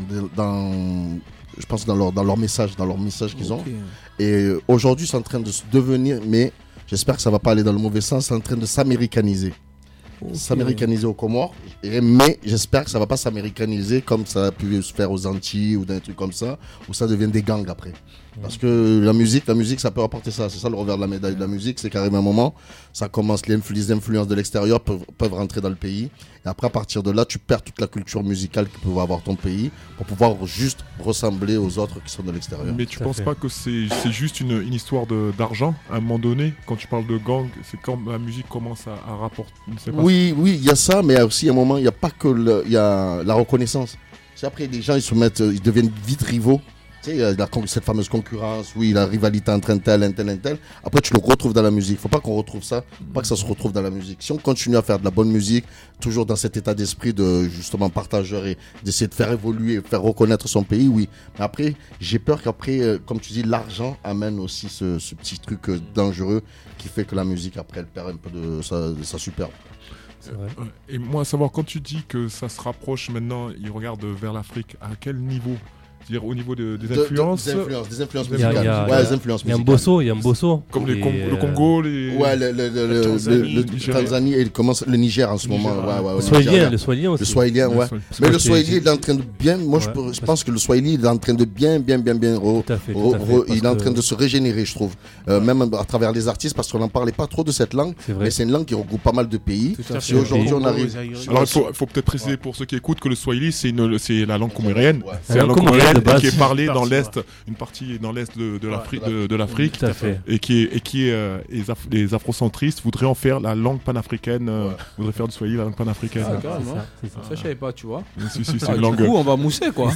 dans, je pense dans leur, dans leur message, dans leur message qu'ils okay. ont. Et aujourd'hui, c'est en train de se devenir, mais j'espère que ça ne va pas aller dans le mauvais sens, c'est en train de s'américaniser. Okay. S'américaniser aux Comores, et, mais j'espère que ça ne va pas s'américaniser comme ça a pu se faire aux Antilles ou d'un truc comme ça, où ça devient des gangs après. Parce que la musique, la musique, ça peut apporter ça. C'est ça le revers de la médaille de la musique, c'est qu'à un moment, ça commence, les, influ- les influences de l'extérieur peuvent, peuvent rentrer dans le pays. Et après, à partir de là, tu perds toute la culture musicale que peut avoir ton pays pour pouvoir juste ressembler aux autres qui sont de l'extérieur. Mais tu ne penses pas que c'est, c'est juste une, une histoire de, d'argent à un moment donné? Quand tu parles de gang, c'est quand la musique commence à, à rapporter. Oui, oui, il y a ça, mais il y a aussi un moment, il n'y a pas que le, il y a la reconnaissance. C'est après, les gens, ils se mettent, ils deviennent vite rivaux. Il y a la, cette fameuse concurrence, oui, la rivalité entre un tel, un tel, un tel. Après, tu le retrouves dans la musique. Il ne faut pas qu'on retrouve ça, faut pas que ça se retrouve dans la musique. Si on continue à faire de la bonne musique, toujours dans cet état d'esprit de justement partageur et d'essayer de faire évoluer, faire reconnaître son pays, oui. Mais après, j'ai peur qu'après, euh, comme tu dis, l'argent amène aussi ce, ce petit truc euh, dangereux qui fait que la musique, après, elle perd un peu de sa, de sa superbe. Euh, et moi, à savoir, quand tu dis que ça se rapproche maintenant, il regarde vers l'Afrique, à quel niveau? C'est-à-dire au niveau de, des influences, de, de, des influences, des influences musicales. Il y a, ouais, des influences musicales. Il y a un bosso, il y a un bosso. Comme les, euh... le Congo, les. Ouais, le, le, le, le, Tanzanie, le, le Tanzanie et commence le Niger en ce moment. Ouais, ouais, le Swahilien, le Swahilien aussi. Le Swahilien, ouais. Mais le Swahili il est en train de bien. Moi, je, je pense que le Swahili il est en train de bien, bien, bien, bien. Tout à fait. Tout à fait il est en train de se régénérer, je trouve. Même à travers les artistes, parce qu'on n'en parlait pas trop de cette langue. Mais c'est une langue qui regroupe pas mal de pays. Et aujourd'hui, on arrive. Alors, il faut peut-être préciser pour ceux qui écoutent que le Swahili, c'est la langue comorienne. C'est la langue comorienne qui est parlée dans l'est, une partie dans l'est de, de l'Afrique, de, de l'Afrique, et qui est, et qui est, euh, les, Af- les afrocentristes voudraient en faire la langue panafricaine, euh, ouais. voudraient faire du Swahili la langue panafricaine. Ah, carrément. Ça, c'est ça. Ça, je savais pas, tu vois. Si, si, c'est ah, une langue. Du coup, on va mousser, quoi.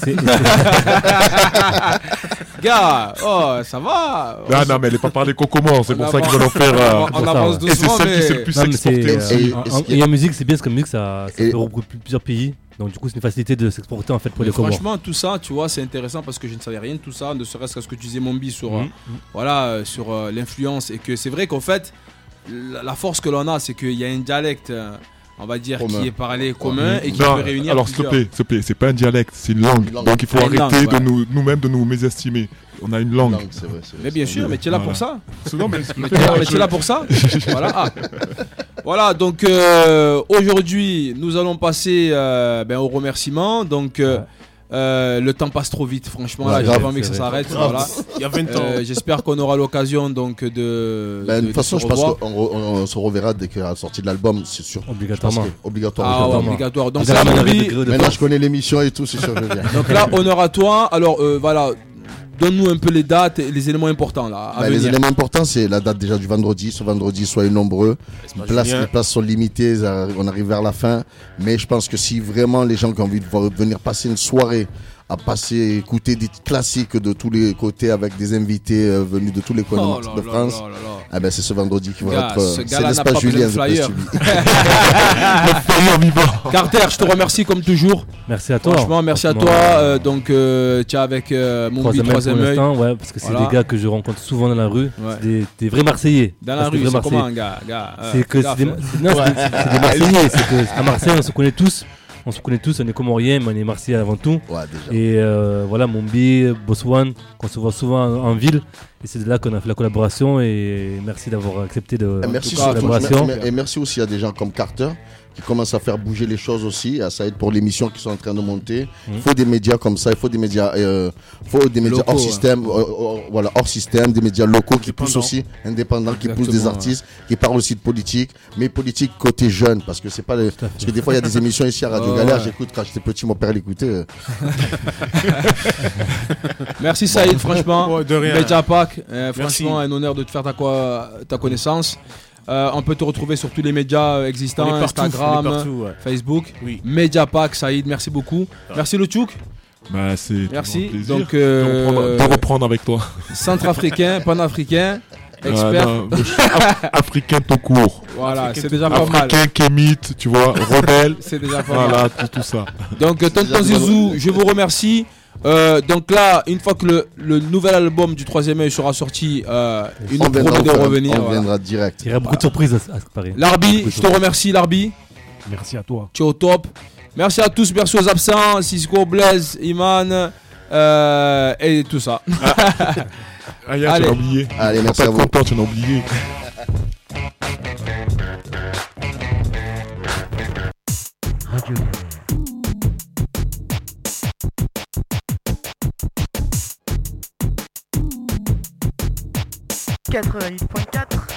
Gars, oh, ça va. Ah non, mais elle n'est pas parlée qu'au Comores, c'est pour ça qu'ils veulent en faire. Euh, on avance doucement, et c'est celle qui c'est le plus exporté. Et en musique, c'est bien parce que musique, ça peut regrouper plusieurs pays. Donc du coup, c'est une facilité de s'exporter en fait pour Mais les Comores. franchement, tout ça, tu vois, c'est intéressant parce que je ne savais rien de tout ça, ne serait-ce qu'à ce que tu disais, Mombi, sur, Mhm. euh, voilà, euh, sur euh, l'influence. Et que c'est vrai qu'en fait, la, la force que l'on a, c'est qu'il y a un dialecte, euh, on va dire, Commun. qui est parlé commun Mhm. et qui Non, peut réunir alors s'il te plusieurs. plaît, s'il te plaît, c'est pas un dialecte, c'est une langue. Une langue. Donc il faut Ah, une arrêter langue, ouais. de nous, nous-mêmes de nous mésestimer. On a une langue. Langue, c'est vrai, c'est vrai, Mais bien c'est sûr, vrai. mais tu es là Voilà. pour ça. Non, mais Mais tu es là, mais tu es là pour ça. Voilà. Ah. Voilà, donc euh, aujourd'hui, nous allons passer euh, ben, aux remerciements. Donc, euh, euh, le temps passe trop vite, franchement. Ouais, là, j'ai grave. pas envie que ça C'est s'arrête. Grave. Voilà. Il y a vingt ans. Euh, J'espère qu'on aura l'occasion donc de. Ben, de de- toute façon, de je se pense revoir. qu'on re- on se reverra dès qu'il y aura la sortie de l'album, c'est sûr. Obligatoirement. Je pense que- Obligatoire. Ah, ouais, obligatoire. obligatoire. Donc, Vous là, avez un Mombi, degré de Maintenant, force. je connais l'émission et tout, c'est sûr que je viens. donc là, honneur à toi. Alors, euh, voilà, donne-nous un peu les dates et les éléments importants là. À Bah, les venir. éléments importants, c'est la date déjà du vendredi. Ce vendredi, soyez nombreux. Les places, Julien. les places sont limitées, ça- on arrive vers la fin. Mais je pense que si vraiment les gens qui ont envie de voir- venir passer une soirée à passer, écouter des classiques de tous les côtés avec des invités euh, venus de tous les coins Oh de- là de là France, là là là. ah ben c'est ce vendredi qui va Gars, être. euh, ce C'est gars-là n'a l'espace pas besoin Julien, de je flyer. précise. Carter, je te remercie comme toujours. Merci à toi. Franchement, merci à Franchement, toi. euh, Euh, donc, euh, tu es avec euh, Mombi, Troisième œil troisième pour œil. l'instant, ouais, parce que c'est Voilà. des gars que je rencontre souvent dans la rue. Ouais. C'est des, des vrais Marseillais. Dans la Parce que rue, vrais c'est comment, Marseillais. gars, gars euh, C'est que gaffe, c'est des, hein. c'est- non, c'est des- c'est des Marseillais. C'est que à Marseille, on se connaît tous. On se connaît tous, on est Comoriens, mais on est Marseillais avant tout. Ouais, déjà. Et euh, voilà, Mombi, Bosswan, qu'on se voit souvent en, en ville. Et c'est de là qu'on a fait la collaboration. Et merci d'avoir accepté de Et merci, la surtout, collaboration. mer- et merci aussi à des gens comme Carter qui commencent à faire bouger les choses aussi. Ça aide pour l'émission qui sont en train de monter. Il Mhm. faut des médias comme ça. Il faut des médias, euh, faut des médias Locaux, hors ouais. système, euh, euh, voilà, hors système, des médias locaux qui poussent Indépendants. aussi, indépendants, qui poussent des Exactement, artistes, qui parlent aussi de politique, mais politique côté jeune, parce que c'est pas le- parce que des fois il y a des émissions ici à Radio Ouais, Galère. ouais. J'écoute quand j'étais petit, mon père l'écoutait. euh. Merci Saïd, franchement. Ouais, de rien. Media Pack, euh, Merci. franchement, un honneur de te faire ta, quoi, ta connaissance. Euh, on peut te retrouver sur tous les médias euh, existants, On est partout, Instagram, on est partout, ouais. Facebook. Oui. Media Pack, Saïd, merci beaucoup. Merci le Tchouk. Bah, c'est toujours Merci. un plaisir Donc, euh, de, reprendre, de reprendre avec toi. Centrafricain, panafricain, Ah, expert. non, je suis af- africain tout court. Voilà, Africain c'est tout déjà court. pas mal. Africain, kémite, tu vois, rebelle. C'est déjà pas mal. Voilà, tout, tout ça. Donc, euh, Tonton Zizou, je vous remercie. Euh, donc là, une fois que le, le nouvel album du troisième œil sera sorti, euh, il On nous viendra promet de faire- revenir. On voilà. viendra direct. Il y aura beaucoup de surprises à, à se préparer. Larbi, je te remercie, Larbi. Merci à toi. Tu es au top. Merci à tous, merci aux absents, Cisco, Blaise, Iman euh, et tout ça. Ah, yeah, Allez. tu l'as oublié. Allez, On merci pas à vous. content, tu l'as oublié. quatre-vingt-huit point quatre